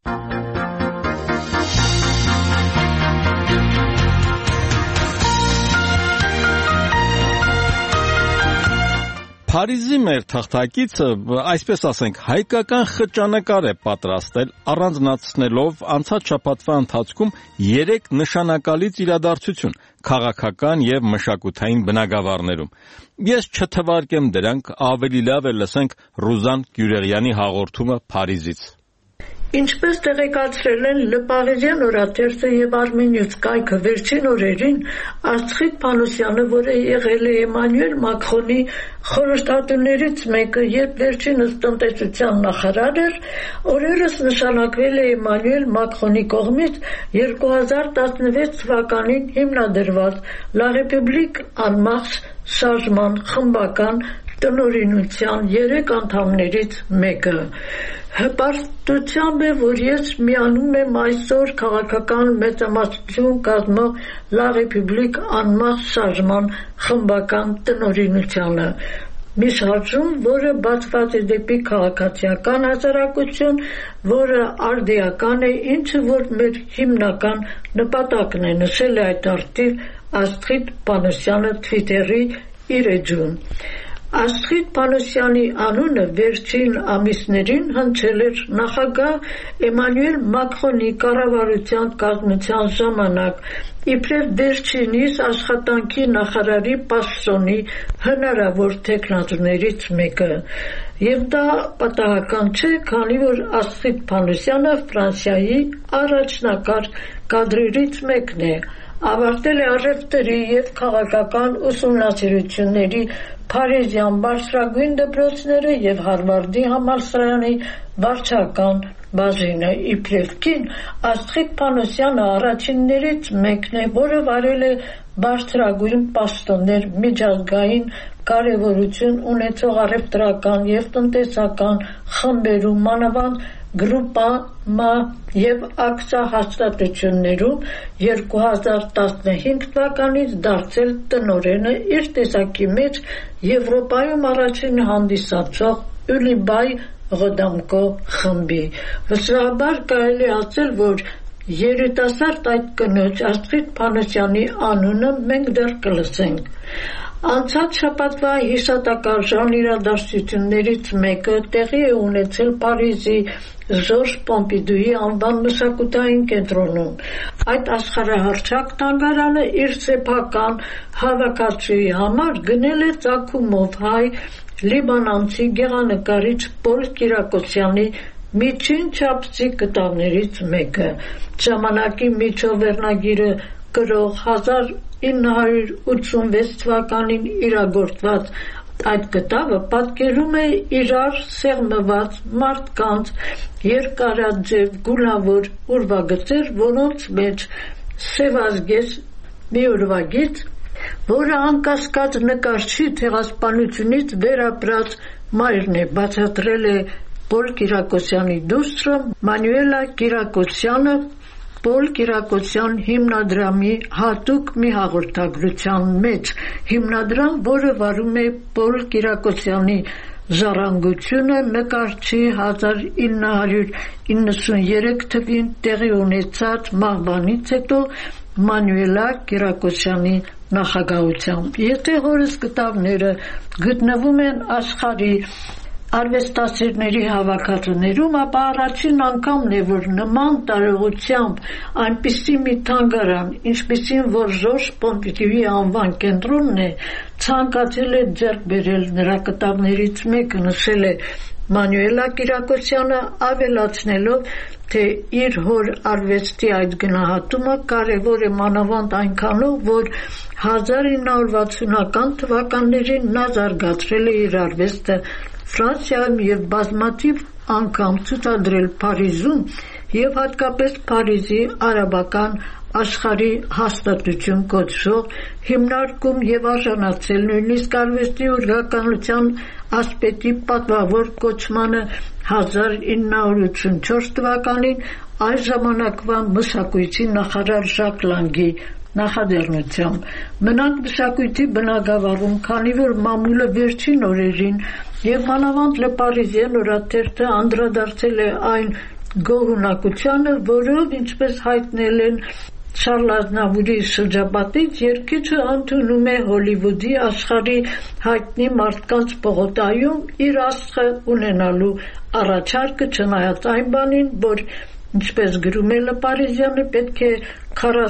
Փարիզի մեր թղթակիցը, այսպես ասենք, հայկական խճանկար է պատրաստել, առանձնացնելով անցած շաբաթվա ընթացքում 3 նշանակալից իրադարձություն քաղաքական եւ մշակութային բնագավառներում։ Ես չթվարկեմ դրանք, ավելի լավ է լսենք Ռուզան Գյուրեղյանի հաղորդումը Փարիզից։ Ինչպես տեղեկացրել են Le Parisien օրաթերթը եւ Armenius կայքը վերջին օրերին, Աստղիկ Փանոսյանը, որը եղել է Էմանուել Մակրոնի խորհրդատուներից մեկը, երբ վերջինս տնտեսության նախարար էր, օրերս նշանակվել է Էմանուել Մակրոնի կողմից 2016 թվականին հիմնադրված La République en Marche շարժման խմբական տնօրինության 3 անդամներից մեկը։ Հպարտությամբ է, որ ես միանում եմ այսօր քաղաքական մեծամասնություն կազմող La République en Marche շարժման խմբական տնօրինությանը։ Մի շարժում, որը բացված է դեպի քաղաքացիական հասարակություն, որը արդիական է, ինչը որ մեր հիմնական նպատակն է, նշել է այդ արդիվ Աստղիկ Փանոսյանը Twitter-ի իր էջում։ Աստղիկ Փանոսյանի անունը վերջին ամիսներին հնչել էր նախագահ Էմանուել Մակրոնի կառավարության կազմության ժամանակ, իբրև վերջինիս աշխատանքի նախարարի պաշտոնի հնարավոր թեկնածուներից մեկը։ Եվ դա պատահական չէ, քանի որ Աստղիկ Փանոսյանը Ֆրանսիայի առաջնակարգ կադրերից մեկն է, ավարտել է առևտրի և քաղաքական ուսումնասիրությունների Փարիզյան բարձրագույն դպրոցները և Հարվարդի համալսարանի վարչական բաժինը։ Իբրև կին, Աստղիկ Փանոսյանը առաջիններից մեկն է, որը վարել է բարձրագույն պաշտոններ միջազգային կարևորություն ունեցող առևտրական և տնտեսական խմբերում, մանավանդ Գրուպամա և ակցա հաստատություններում 2015 թվականից դարձել տնօրենը իր տեսակի մեջ Եվրոպայում առաջին հանդիսացող Ուլիբայ Ղոդամկո խմբի։ Վստահաբար կարելի ասել, որ երիտասարդ այդ կնոջ Աստղիկ Փանոսյանի անունը մենք դեռ կլսենք։ Անցած շաբաթվա հիշատակարժան իրադարձություններից մեկը տեղի է ունեցել Փարիզի Ժորժ Պոմպիդուի անվան մշակութային կենտրոնում։ Այդ աշխարհահռչակ թանգարանը իր սեփական հավաքածուի համար գնել է ծագումով հայ լիբանանցի գեղանկարիչ Պոլ Կիրակոսյանի միջին չափսի կտավներից մեկը։ Ժամանակի միջով վերնագիրը կրող 1986 թվականին իրագործված այդ կտավը պատկերում է իրար սեղմված մարդկանց երկարաձև գունավոր ուրվագծեր, որոնց մեջ սևազգես մի ուրվագիծ, որը անկասկած նկարչի ցեղասպանությունից վերապրած մայրն է, բացատրել է Պոլ Կիրակոսյանի դուստրը Մանուելա Կիրակոսյանը Պոլ Կիրակոսյան հիմնադրամի հատուկ մի հաղորդագրության մեջ, հիմնադրամ, որը վարում է Պոլ Կիրակոսյանի ժառանգությունը նկարչի 1993 թվին տեղի ունեցած մահվանից հետո Մանուելա Կիրակոսյանի նախագահությամբ։ Եթե հորս կտավները գտնվում են աշխարհի արվեստասերների հավաքածուներում, ապա առաջին անգամն է, որ նման տարողությամբ այնպիսի մի թանգարան, ինչպիսին որ Ժորժ Պոմպիդուի անվան կենտրոնն է, ցանկացել է ձեռք բերել նրա կտավներից մեկը, նշել է Մանուելա Կիրակոսյանը, ավելացնելով, թե իր հոր արվեստի այդ գնահատումը կարևոր է մանավանդ այնքանով, որ 1960-ական թվականներին նա զարգացրել է իր արվեստը Ֆրանսիայում և բազմաթիվ անգամ ցուցադրել Փարիզում և հատկապես Փարիզի արաբական աշխարհի հաստատություն կոչվող հիմնարկում և արժանացել նույնիսկ արվեստի ու գրականության ասպետի պատվավոր կոչմանը 1984 թվականին այս ժամանակվա մշակույթի նախարար Ժակ Լանգի նախաձեռնությամբ։ Մնանք մշակույթի բնագավառում, քանի որ մամուլը վերջին օրերին և մանավանդ Le Parisien օրաթերթը անդրադարձել է այն գոհունակությանը, որով, ինչպես հայտնել են Շարլ Ազնավուրի շրջապատից, երգիչը ընդունում է Հոլիվուդի աշխարհի հայտնի մարդկանց պողոտայում իր աստղը ունենալու առաջարկը, չնայած այն բանին, որ ինչպես գրում է Le Parisien-ը, պետք է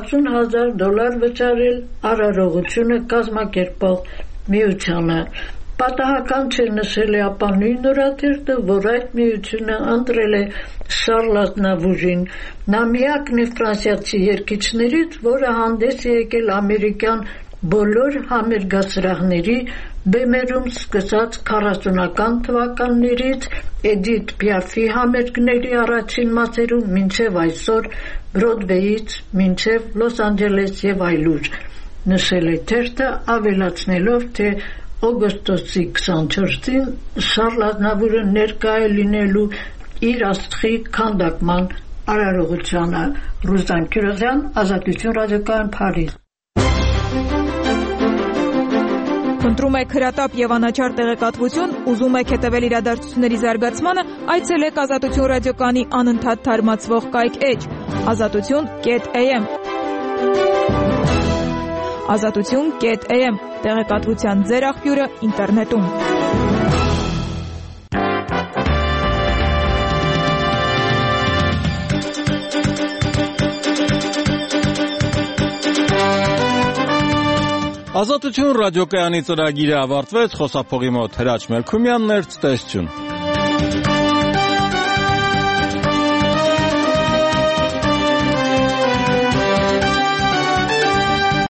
$40,000 վճարել արարողությունը կազմակերպող միությանը։ Պատահական չէ նշել է ապա նույն օրաթերթը, որ այդ միությունը ընտրել է Շարլ Ազնավուրին։ Նա միակն է ֆրանսիացի երգիչներից, որը հանդես է եկել ամերիկյան բոլոր համերգասրահների բեմերում սկսած 40-ական թվականներից Էդիթ Պիաֆի համերգների առաջին մասերում մինչև այսօր Բրոդվեյից մինչև Լոս Անջելես եւ այլուր, նշել է թերթը, ավելացնելով, թե օգոստոսի 24-ին Շարլ Ազնավուրը ներկա է լինելու իր աստղի քանդակման արարողությանը։ Ռուզան Քիրոզյան, Ազատություն ռադիոկայան, Փարիզ։ Ընտրում եք հրատապ եւ անաչառ տեղեկատվություն, ուզում եք հետևել իրադարձությունների զարգացմանը, այցելեք Ազատություն ռադիոկայանի անընդհատ թարմացվող կայք էջ azatutyon.am azatutyon.am տեղեկատվության ձեր աղբյուրը ինտերնետում։ Ազատություն ռադիոկայանի ծրագիրը ավարտվեց, խոսափողի մոտ Հրաչ Մելքումյանն էր, ցտեսություն։